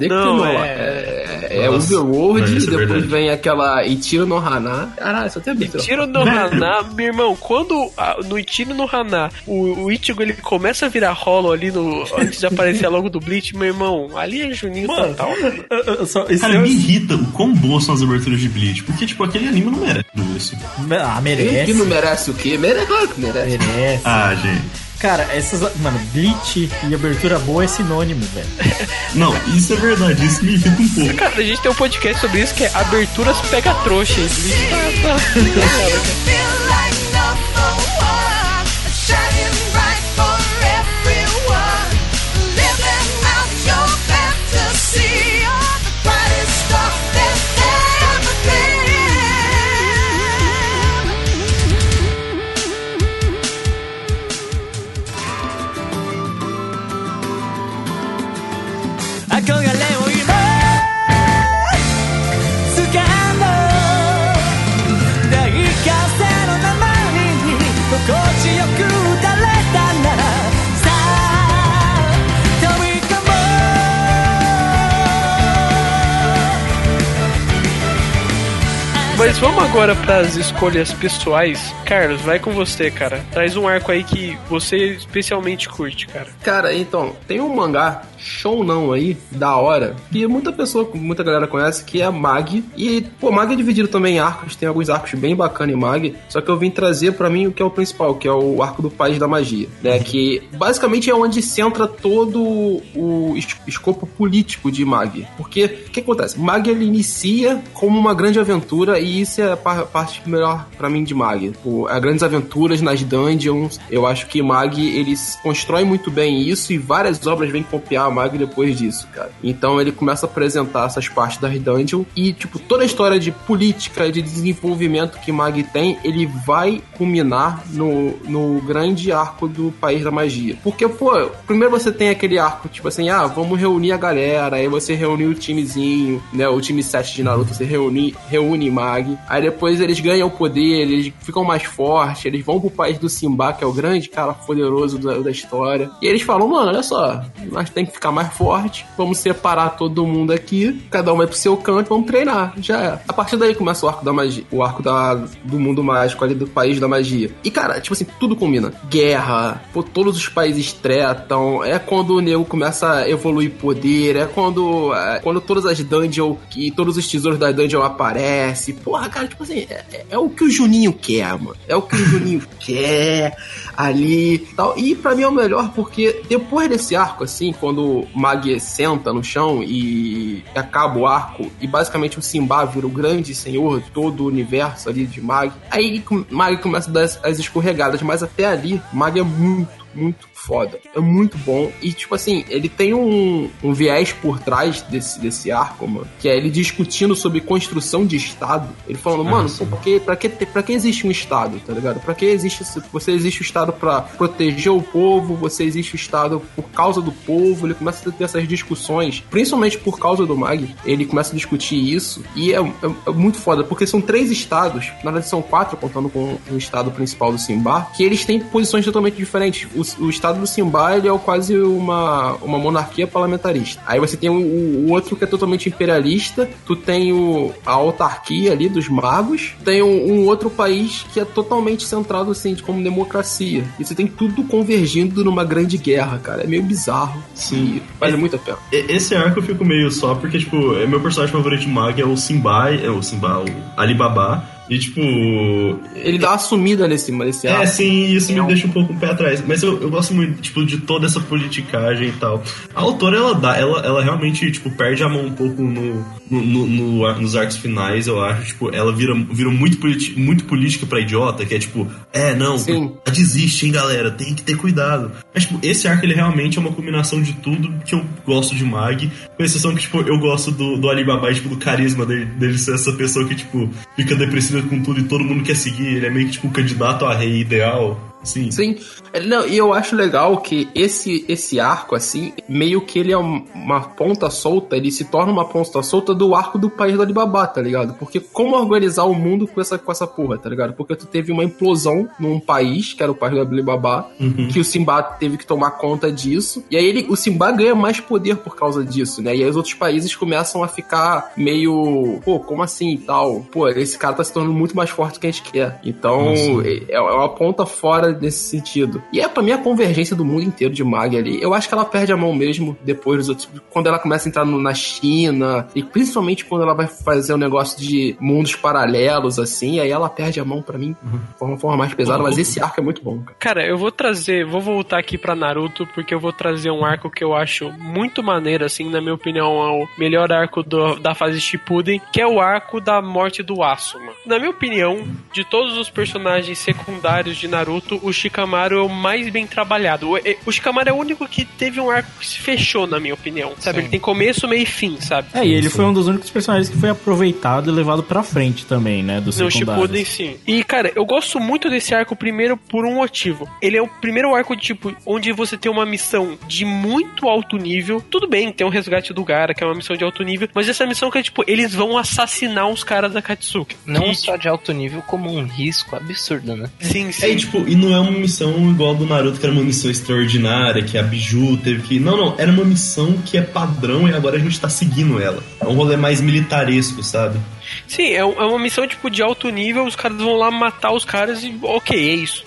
É Overworld, depois vem aquela Ichiro no Hana. Caralho, só tem abertura. Ichiro no Hana, meu irmão, quando no Ichiro no Hana o Ichigo ele começa a virar rolo ali antes de aparecer logo do Bleach, meu irmão, ali é Juninho total. Cara, me irrita o quão boas são as aberturas de Bleach, porque, tipo, aquele anime não merece isso. Merece. Que não merece o quê? Claro que merece. Ah, gente. Cara, mano, Bleach e abertura boa é sinônimo, velho. Não, isso é verdade, isso me irrita um pouco. Cara, a gente tem um podcast sobre isso que é aberturas pega trouxa. Mas vamos agora pras escolhas pessoais. Carlos, vai com você, cara. Traz um arco aí que você especialmente curte, cara. Cara, então, tem um mangá shounen aí, da hora, que muita galera conhece, que é a Mag. E, pô, Mag é dividido também em arcos, tem alguns arcos bem bacanas em Mag, só que eu vim trazer pra mim o que é o principal, que é o arco do País da Magia, né, que basicamente é onde centra todo o escopo político de Mag. Porque, o que acontece? Mag, ele inicia como uma grande aventura, e isso é a parte melhor pra mim de Mag. As grandes aventuras nas dungeons, eu acho que Mag, eles constroem muito bem isso, e várias obras vêm copiar a Mag depois disso, cara. Então ele começa a apresentar essas partes das dungeons, e tipo, toda a história de política, de desenvolvimento que Mag tem, ele vai culminar no grande arco do País da Magia. Porque, pô, primeiro você tem aquele arco, tipo assim, vamos reunir a galera, aí você reúne o timezinho, né, o time 7 de Naruto, você reúne Mag, aí depois eles ganham o poder, eles ficam mais fortes, eles vão pro país do Simba, que é o grande cara poderoso da história, e eles falam, mano, olha só, nós tem que ficar mais forte, vamos separar todo mundo aqui, cada um vai pro seu canto, vamos treinar, já é. A partir daí começa o arco da magia, o arco do mundo mágico ali, do País da Magia. E cara, tipo assim, tudo combina. Guerra, pô, todos os países tretam, é quando o nego começa a evoluir poder, é quando todas as dungeons e todos os tesouros da dungeon aparecem. Porra, cara, tipo assim, é o que o Juninho quer, mano. É o que o Juninho quer ali e tal. E pra mim é o melhor porque depois desse arco, assim, quando o Mag senta no chão e acaba o arco e basicamente o Simba vira o grande senhor de todo o universo ali de Mag, aí Mag começa a dar as escorregadas, mas até ali Mag é muito foda. É muito bom. E, tipo assim, ele tem um viés por trás desse arco, mano, que é ele discutindo sobre construção de Estado. Ele falando, mano, pra que existe um Estado, tá ligado? Pra que existe... Você existe o Estado pra proteger o povo, você existe o Estado por causa do povo. Ele começa a ter essas discussões, principalmente por causa do Mag. Ele começa a discutir isso. E é muito foda, porque são 3 estados, na verdade são 4, contando com o estado principal do Simba, que eles têm posições totalmente diferentes. O estado do Simba, ele é quase uma monarquia parlamentarista. Aí você tem o outro que é totalmente imperialista, tu tem a autarquia ali dos magos, tem um outro país que é totalmente centrado assim, como democracia. E você tem tudo convergindo numa grande guerra, cara. É meio bizarro. Sim. Vale muito a pena. Esse arco eu fico meio só porque, tipo, meu personagem favorito de Mag é o Simba, o Alibaba. E, tipo... Ele dá uma sumida nesse arco. Sim, isso me deixa um pouco o pé atrás. Mas eu gosto muito, tipo, de toda essa politicagem e tal. A autora, ela realmente, tipo, perde a mão um pouco nos arcos finais, eu acho. Tipo, ela vira muito política pra idiota, que é tipo... desiste, hein, galera? Tem que ter cuidado. Mas, tipo, esse arco, ele realmente é uma combinação de tudo que eu gosto de Mag. Com exceção que, tipo, eu gosto do Alibaba e, tipo, do carisma dele ser essa pessoa que, tipo, fica depressiva com tudo e todo mundo quer seguir. Ele é meio que tipo o candidato a rei ideal. Sim. Não, e eu acho legal que esse arco, assim, meio que ele é uma ponta solta, ele se torna uma ponta solta do arco do país do Alibaba, tá ligado? Porque como organizar o mundo com essa porra, tá ligado? Porque tu teve uma implosão num país, que era o país do Alibaba, que o Simba teve que tomar conta disso, e aí o Simba ganha mais poder por causa disso, né? E aí os outros países começam a ficar meio, como assim e tal? Esse cara tá se tornando muito mais forte do que a gente quer. Então, é uma ponta fora nesse sentido. E pra mim a convergência do mundo inteiro de Mag ali, eu acho que ela perde a mão mesmo depois dos outros, quando ela começa a entrar na China, e principalmente quando ela vai fazer um negócio de mundos paralelos, assim, aí ela perde a mão pra mim de uma forma mais pesada, mas esse arco é muito bom, cara. Cara, eu vou voltar aqui pra Naruto, porque eu vou trazer um arco que eu acho muito maneiro, assim, na minha opinião, é o melhor arco da fase Shippuden, que é o arco da morte do Asuma. Na minha opinião, de todos os personagens secundários de Naruto, o Shikamaru é o mais bem trabalhado. O Shikamaru é o único que teve um arco que se fechou, na minha opinião, sabe? Sim. Ele tem começo, meio e fim, sabe? E ele foi um dos únicos personagens que foi aproveitado e levado pra frente também, né? Do secundário. No Shippuden, sim. E, cara, eu gosto muito desse arco, primeiro, por um motivo. Ele é o primeiro arco, tipo, onde você tem uma missão de muito alto nível. Tudo bem, tem um resgate do Gaara, que é uma missão de alto nível, mas essa missão que é, tipo, eles vão assassinar os caras da Katsuki. Não só de alto nível, como um risco absurdo, né? Sim. E não é uma missão igual a do Naruto, que era uma missão extraordinária, que a Biju teve que... Não, era uma missão que é padrão e agora a gente tá seguindo ela. É um rolê mais militaresco, sabe? Sim, é uma missão, tipo, de alto nível, os caras vão lá matar os caras e ok, é isso.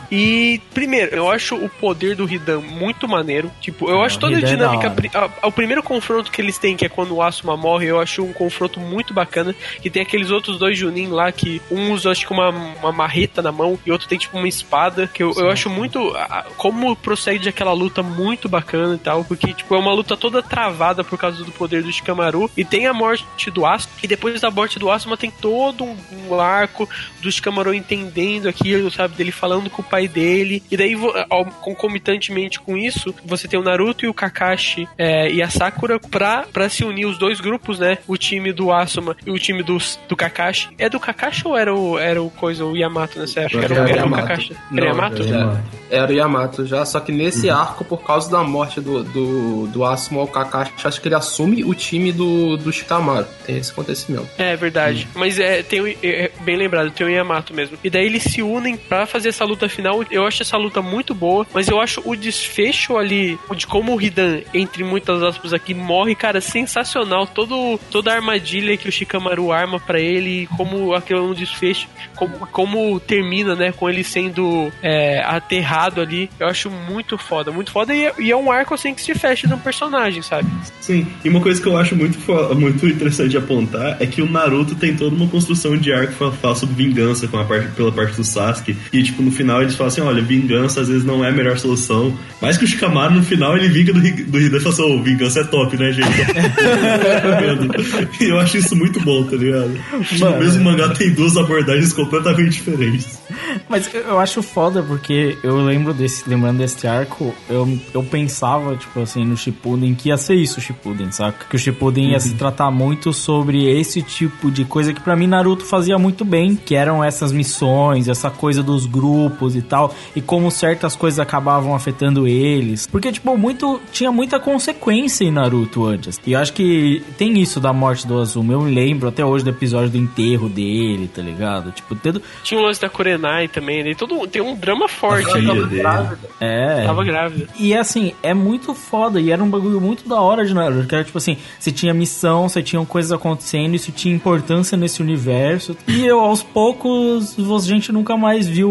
E, primeiro, eu acho o poder do Hidan muito maneiro. Tipo, eu acho toda a dinâmica... O primeiro confronto que eles têm, que é quando o Asuma morre, eu acho um confronto muito bacana, que tem aqueles outros 2 Junin lá, que um usa, acho que uma marreta na mão, e outro tem, tipo, uma espada, que eu acho muito... Como procede aquela luta muito bacana e tal, porque, tipo, é uma luta toda travada por causa do poder do Shikamaru, e tem a morte do Asuma, e depois da morte do Asuma tem todo um arco do Shikamaru entendendo aquilo, sabe, dele falando com o pai dele, e daí concomitantemente com isso, você tem o Naruto e o Kakashi e a Sakura pra se unir os 2 grupos, né, o time do Asuma e o time do Kakashi. É do Kakashi ou era o Yamato nessa época? Era o Kakashi. Era o Yamato? Era o Yamato já, só que nesse arco, por causa da morte do Asuma, o Kakashi, acho que ele assume o time do Shikamaru. Tem esse acontecimento. É verdade. Mas bem lembrado, tem o Yamato mesmo. E daí eles se unem pra fazer essa luta final. Eu acho essa luta muito boa, mas eu acho o desfecho ali, de como o Hidan, entre muitas aspas aqui, morre, cara, sensacional. Toda a armadilha que o Shikamaru arma pra ele, como aquilo é um desfecho, como termina, né, com ele sendo aterrado ali. Eu acho muito foda e é um arco assim que se fecha de um personagem, sabe? Sim, e uma coisa que eu acho muito interessante de apontar é que o Naruto tem toda uma construção de arco que fala sobre vingança pela parte do Sasuke, e tipo, no final eles falam assim, olha, vingança às vezes não é a melhor solução, mas que o Shikamaru no final ele vinga do Hidan e fala assim, vingança é top, né, gente? E eu acho isso muito bom, tá ligado? Tipo, o mesmo mangá tem 2 abordagens completamente diferentes. Mas eu acho foda porque lembrando desse arco, eu pensava, tipo assim, no Shippuden que ia ser isso o Shippuden, saca? Que o Shippuden ia se tratar muito sobre esse tipo de coisa que pra mim Naruto fazia muito bem, que eram essas missões, essa coisa dos grupos e tal, e como certas coisas acabavam afetando eles. Porque, tipo, tinha muita consequência em Naruto antes. E eu acho que tem isso da morte do Azuma. Eu lembro até hoje do episódio do enterro dele, tá ligado? Tipo, tinha o lance da Kurenai também, né? Tem um drama forte aí. Tava grávida. E assim, é muito foda. E era um bagulho muito da hora de Naruto. Que era tipo assim, você tinha missão, você tinha coisas acontecendo, isso tinha importância nesse universo. E aos poucos, a gente nunca mais viu